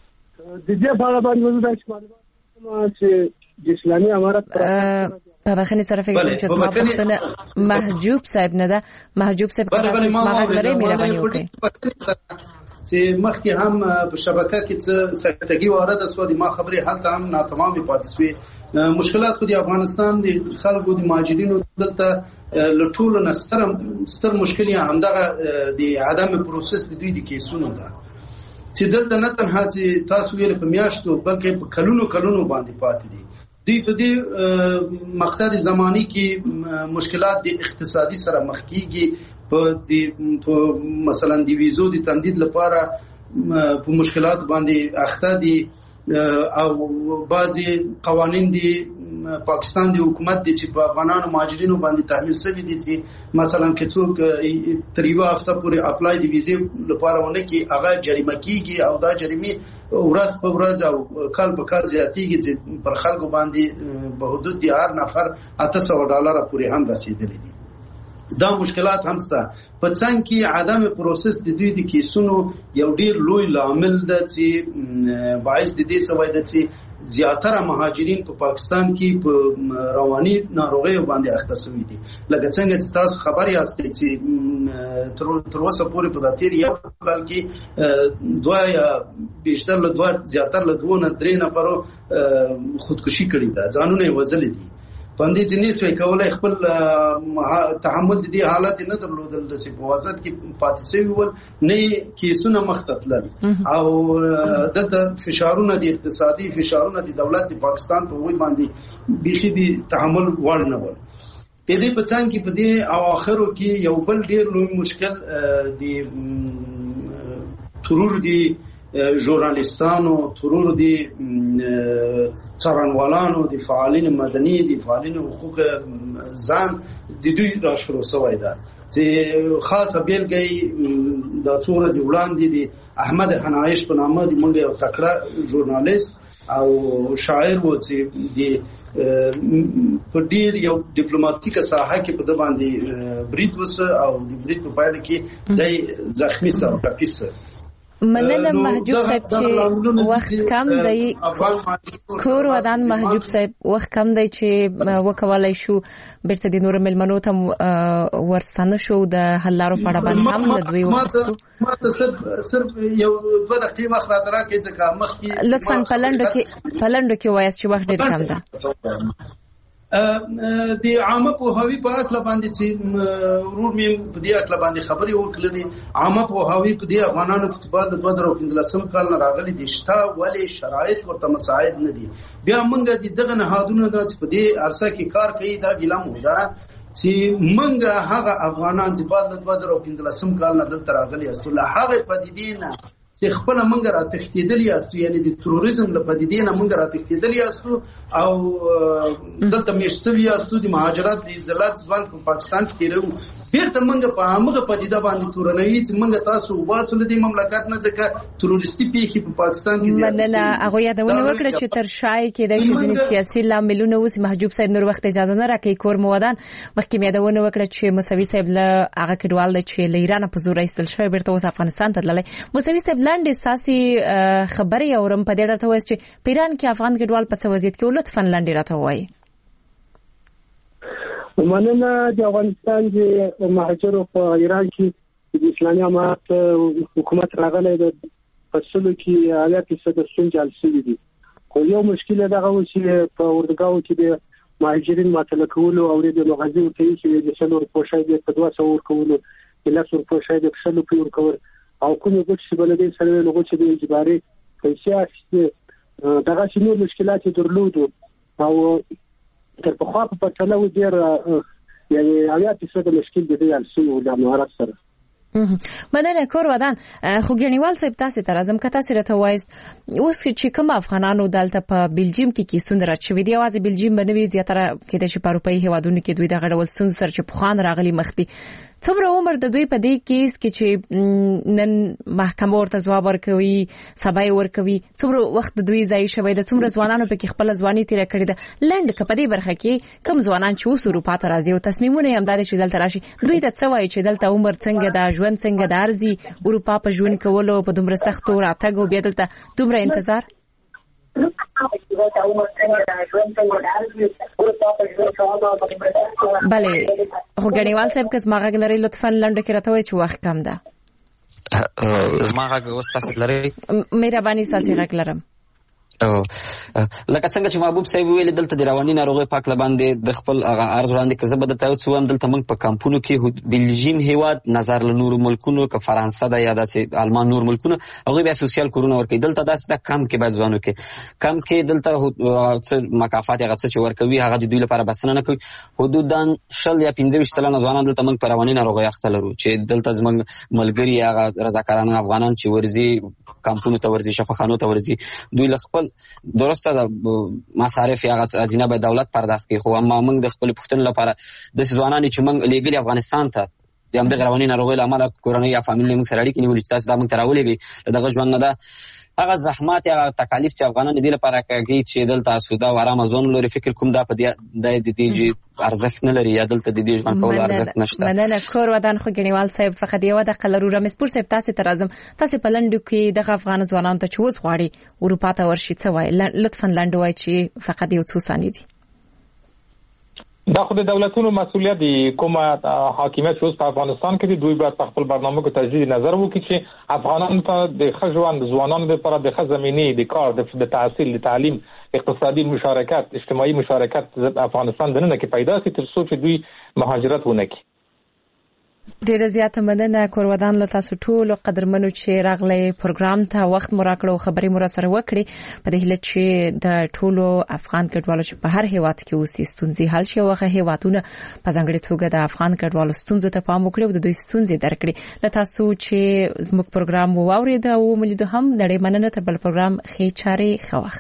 د دې په اړه باندې وزو د معلومات چې د اسلامي امارت په بخښنې سره فکر کوم چې زما پوښتنه محجوب صاحب نه ده. محجوب صاحب کله ما غوړې مهرباني وکړئ چې مخکې هم په شبکه کې څه سکتګي وارده سو د ما خبرې حالت هم ناتمامه پاتې شوې. مشکلات خو د افغانستان د خلکو د مهاجرینو دلته لټول نستر مشکل همدغه د عدم پروسس د دوی د کیسونو ده چې دلته نه تنها چې تاسو ویل په میاشتو بلکې په کلونو باندې پاتې دي. دوی په دې مقطع زمانی کې مشکلات د اقتصادي سره مخ کیږي په مثلا د ویزو د تمدید لپاره په مشکلات باندې اخته دي او بعضي قوانين دي پاکستان دی حکومت دی چې په افغانانو مهاجرینو باندې تحمیل شوی دي چې مثلا که څوک تریوه هفته پورې اپلای دی ویزې لپاره ونه کې هغه جریمه کیږي او دا جریمه ورځ په ورځ او کال په کال زیاتیږي چې پر خلکو باندې په حدود دی هر نفر $800 پورې هم رسیدلی دي. دا مشکلات هم ستا په څنګه کې عدم پروسس د دوی د کیسونو یو ډیر لوی لامل ده چې باعث د دې سوي ده چې زیاتره مهاجرین په پاکستان کې په رواني ناروغیو باندې اخته شوي دي. لکه څنګه چې تاسو خبر یاست چې تر اوسه پورې په داتیر یو کال کې دوه یا بیشتر له دوه زیاتره له دوه نه درې نفرو خودکشي کړې ده، ځانونه یې وژلي دي. باندې چې نسوي کولای خپل تحمل دي حالت نه درلودل د سپوازت کې پاتې شوی ول نه کیسونه مختتل او د فشارونه دي اقتصادي فشارونه دي دولت د پاکستان په وای باندې بيخي دي تحمل ور نه ول. په دې پڅان کې په دې اواخرو کې یو بل ډیر لوی مشکل دی ترور دي ژورنالیستانو، ترور دي څارنوالانو، د فعالین مدني، د فعالین حقوق ځان د دوی راشرو سوی ده چې خاصه بیلګه د څوره دی وړاندې دي احمد حنایش په نامه د مونږ یو تکړه ژورنالیست او شاعر و چې د په ډیر یو ډیپلوماټیکه ساحه کې په د باندې برید وسه او د برید په پایله کې د زخمی سره ټپیسه. مننه محجوب صاحب چې وخت کم دی کور ودان. محجوب صاحب وخت کم دی چې وکولای شو بیرته د نور ملمنو ته ورسنه شو د حل لارو په اړه باندې هم د دوی وخت ما صرف یو 2 دقیقې وخت را درکې ځکه مخکې لطفا پلندو کې وایي چې وخت ډېر کم ده. د عامه پوهاوی په اړه باندې چې ورور مې په دې اړه باندې خبرې وکړلې. عامه پوهاوی په دې افغانانو کې بعد 2015 کال نه راغلي دي شته ولې شرایط ورته مساعد نه دي. بیا موږ دغه نهادونه چې په دې عرصه کې کار کوي دا ګیلم ودا چې موږ هغه افغانان چې بعد 2015 کال نه دلته راغلي استو له هغه پدیدې نه چې خپل منګ را تختیدلی استو یعنی د تروریزم له پدیدې نه منګ را تختیدلی استو او دلته مشتوی استو د مهاجرت د ځلات ځوان په پاکستان کې تیرو بیرته منګ په هغه پدیده باندې تورنوي چې منګ تاسو واسو د مملکت نه ځکه تروریستي پیخي په پاکستان کې زیات مننه. هغه یادونه وکړه چې تر شای کې د شې سیاسي لاملونه اوس محجوب صاحب نور وخت اجازه نه راکې کور مودان مخکې یادونه وکړه چې موسوي صاحب له هغه کډوال چې له ایران په زور ایستل شوی بیرته اوس افغانستان ته تللی. موسوي صاحب لاندې ساسي خبري اورم په دې راته وایي چې پیران کې افغان کډوال په څه وضعیت کې لطفا لاندې راته وایي. مننه. د افغانستان د مهاجرو په ایران کې د اسلامي امارت حکومت راغلی د فصلو کې 80% ستونزې حل شوي دي. خو یو مشکل دغه و چې په اردوګاو کې د مهاجرین معطله کولو او د مغازي ورته چې د سلور پوښای د 200 ورکولو د لاسور پوښای د شلو په ورکول او کومه ګټه چې بلدې سره له غوښتي د اجباري پیسې اخیستي دغه شنو مشکلات درلودو او تر په خوا په پټلو ډیر یعنی 80% مشکل دي د سیمو د امارات سره. مننه کور ودان. خو ګنیوال صاحب تاسو ته راځم که تاسو راته وایست اوس چې کوم افغانانو دلته په بلجیم کې کیسونه راچوي دي اوازې بلجیم بنوي زیاتره کې د شپاروپي هوادونو کې دوی دغه ډول سن سر چې پخوان راغلي مخدي څومره عمر د دوی په دې کیس کې چې نن محکمه ورته ځواب ورکوي سبا یې ورکوي څومره وخت د دوی ځای شوی د څومره ځوانانو په کې خپل ځواني تیر کړی ده لند کپدې برخه کې کم ځوانان چې اوس اروپا ته راځي او تصمیمونه هم دا چې دلته راشي دوی ته څه وایي چې دلته عمر څنګه دا ژوند څنګه د ارزي اروپا په ژوند کولو په دومره سختو راتګ او بیا دلته دومره انتظار. بله خو ګنیوال صاحب که زما غږ لري لطفا لنډه کې راته وایي چې وخت کم ده. زما غږ اوس تاسو لرئ؟ مهرباني ستاسې غږ لرم. لکه څنګه چې محبوب صاحب ویل دلته د رواني ناروغي پاک لباندې د خپل عرض وړاندې که زه به درته وڅوم دلته موږ په کمپونو کې بلجیم هیواد نظر له نورو ملکونو که فرانسه ده یا داسې آلمان نور ملکونه هغوی بیا سوسیال کورونه ورکوي. دلته داسې ده کم کې باید ځوانو کې کم کې دلته څه مکافات هغه څه چې ورکوي هغه د دوی لپاره بسنه نه کوي. حدودا 20 یا 25 سلنه ځوانان دلته موږ په رواني ناروغي اخته لرو چې دلته زموږ ملګري هغه رضاکارانه افغانان چې ورځي کمپونو ته ورځي شفاخانو ته ورځي دوی له خپل درسته د مصارف یا خزینه به دولت پرداخت کوي. خو اما موږ د خپل پښتون لپاره د ځوانانو چې موږ لېګل افغانستان ته د همدغه رواني ناروغۍ له امله کورنۍ یا فامیل موږ سره اړیکې نیولې چې تاسو دا موږ ته راولېږئ دغه ژوند نه ده هغه زحمات یا تکالیف چې افغانان دې لپاره کوي چې دلته سودا او آرام ژوند لري فکر کوم دا په دې د دې ارزښت نه لري یا دلته د دې ژوند کول ارزښت نشته. مننه کور ودان خو ګنیوال صاحب فقط یو د قلرو رمسپور صاحب تاسو ته راځم. تاسو په لندو کې د افغان ځوانانو ته چوز غواړي اروپا ته ورشي څه وای لطفا لندو وای چې فقط یو څو ثانیې دي. دا خو د دولتونو مسؤلیت دی کومه حاکمیت اوس په افغانستان کې دی دوی باید په خپل برنامه کې تجدید نظر وکړي چې افغانانو ته د ښه ځوانانو لپاره د ښه زمینه د کار د تحصیل د تعلیم اقتصادي مشارکت اجتماعي مشارکت افغانستان دننه کې پیدا شي تر څو چې دوی مهاجرت ونه کړي. ډیره زیاته مننه کور ودان له تاسو ټول قدرمنو چې راغلي پروګرام ته وخت مو راکړو خبرې مو سره وکړي په دې هیله چې د ټولو افغان کډوالو چې په هر هیواد کې اوسې ستونزې حل شي او هغه هیوادونه په ځانګړي توګه د افغان کډوالو ستونزو ته پام وکړي او د دوی ستونزې درک کړي. له تاسو چې زموږ پروګرام واورید او ملي هم نړۍ مننه تر بل پروګرام خې چاري خو وخت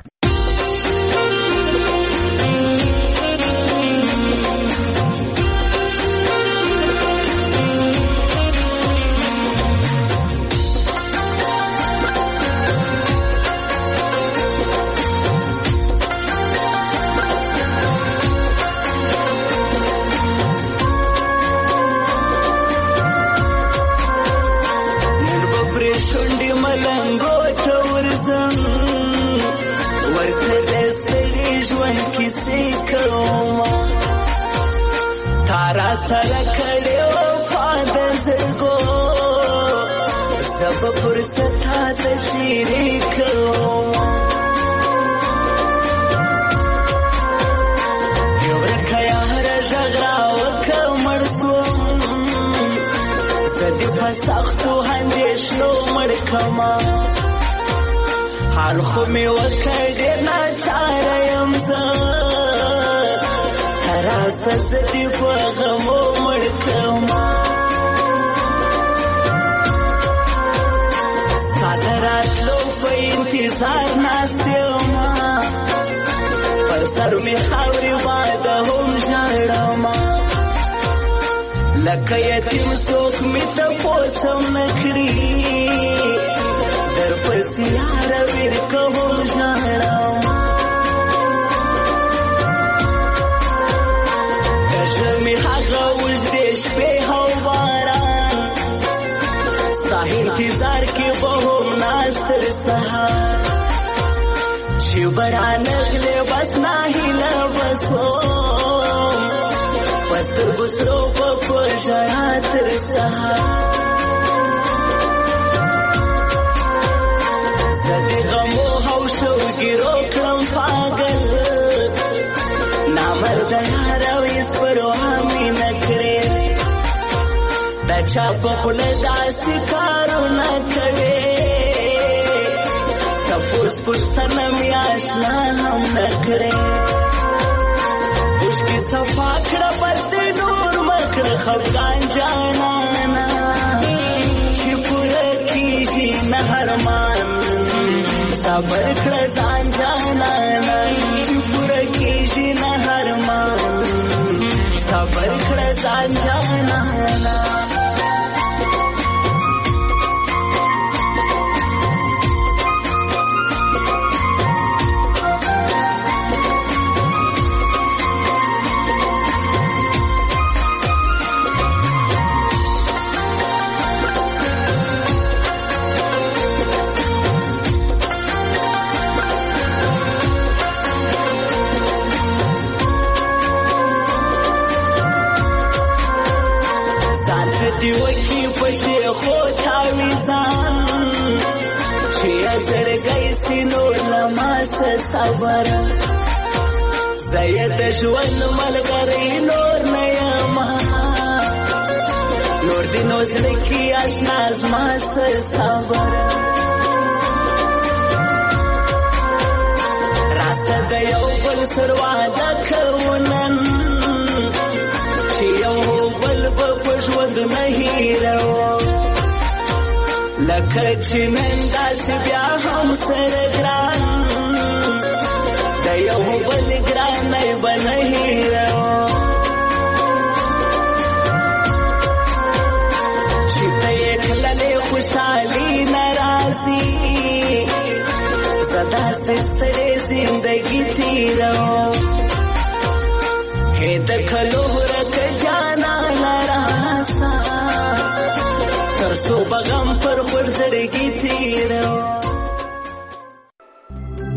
سره کړي وفاد زرګو زب فرصت ته شریک یو رکیا هر جګړه وکمر سو زدي فسختو هندېشلو مړکما حال خو می وکړې نه چاره يم زه سزدي فغمو مړکما صدرات لو په انتظار ناستېما پر سر می خاوري واده هم ژړما لکه یتیم څوک می ته پوسم نکړي در پسې یار ور کوم ژړما می هغه وځدې شپې هوا باران ستا انتظار کې به هم ناستر سهار چې برانغلې بس نه هیله بسو پس ګسرو په ژړا تر سهار زدې غمو هو شو ګیرو کړم پاگل نامرد یار چا په خپل داسې کارونه کوي تفوس پښتنه مې آشنا هم نه کړې اوس کې صفا کړه بس دې نور مکړه خفګان جانانا چې پوره کېږي نه هرمان صبر کړه ځان جانانا چې پوره کېږي نه هرمان صبر کړه ځان جانانا پشي خو تاويزان چې زړګي سينو لما صبر زید ژوند ملګری نور نه یما نور دې نو ځلکی آشنا زما صبر راسته د یو بل سر وعده کوونن چې یو بل په ژوند نه هیرو لکه چې نن داسې بیا هم سره ګران د یو بل ګرانۍ به نه هیرو چې ته یې تللې خوشحالي نه راځي زه داسې ستړې زندګي تېروم هې د کلو ورځ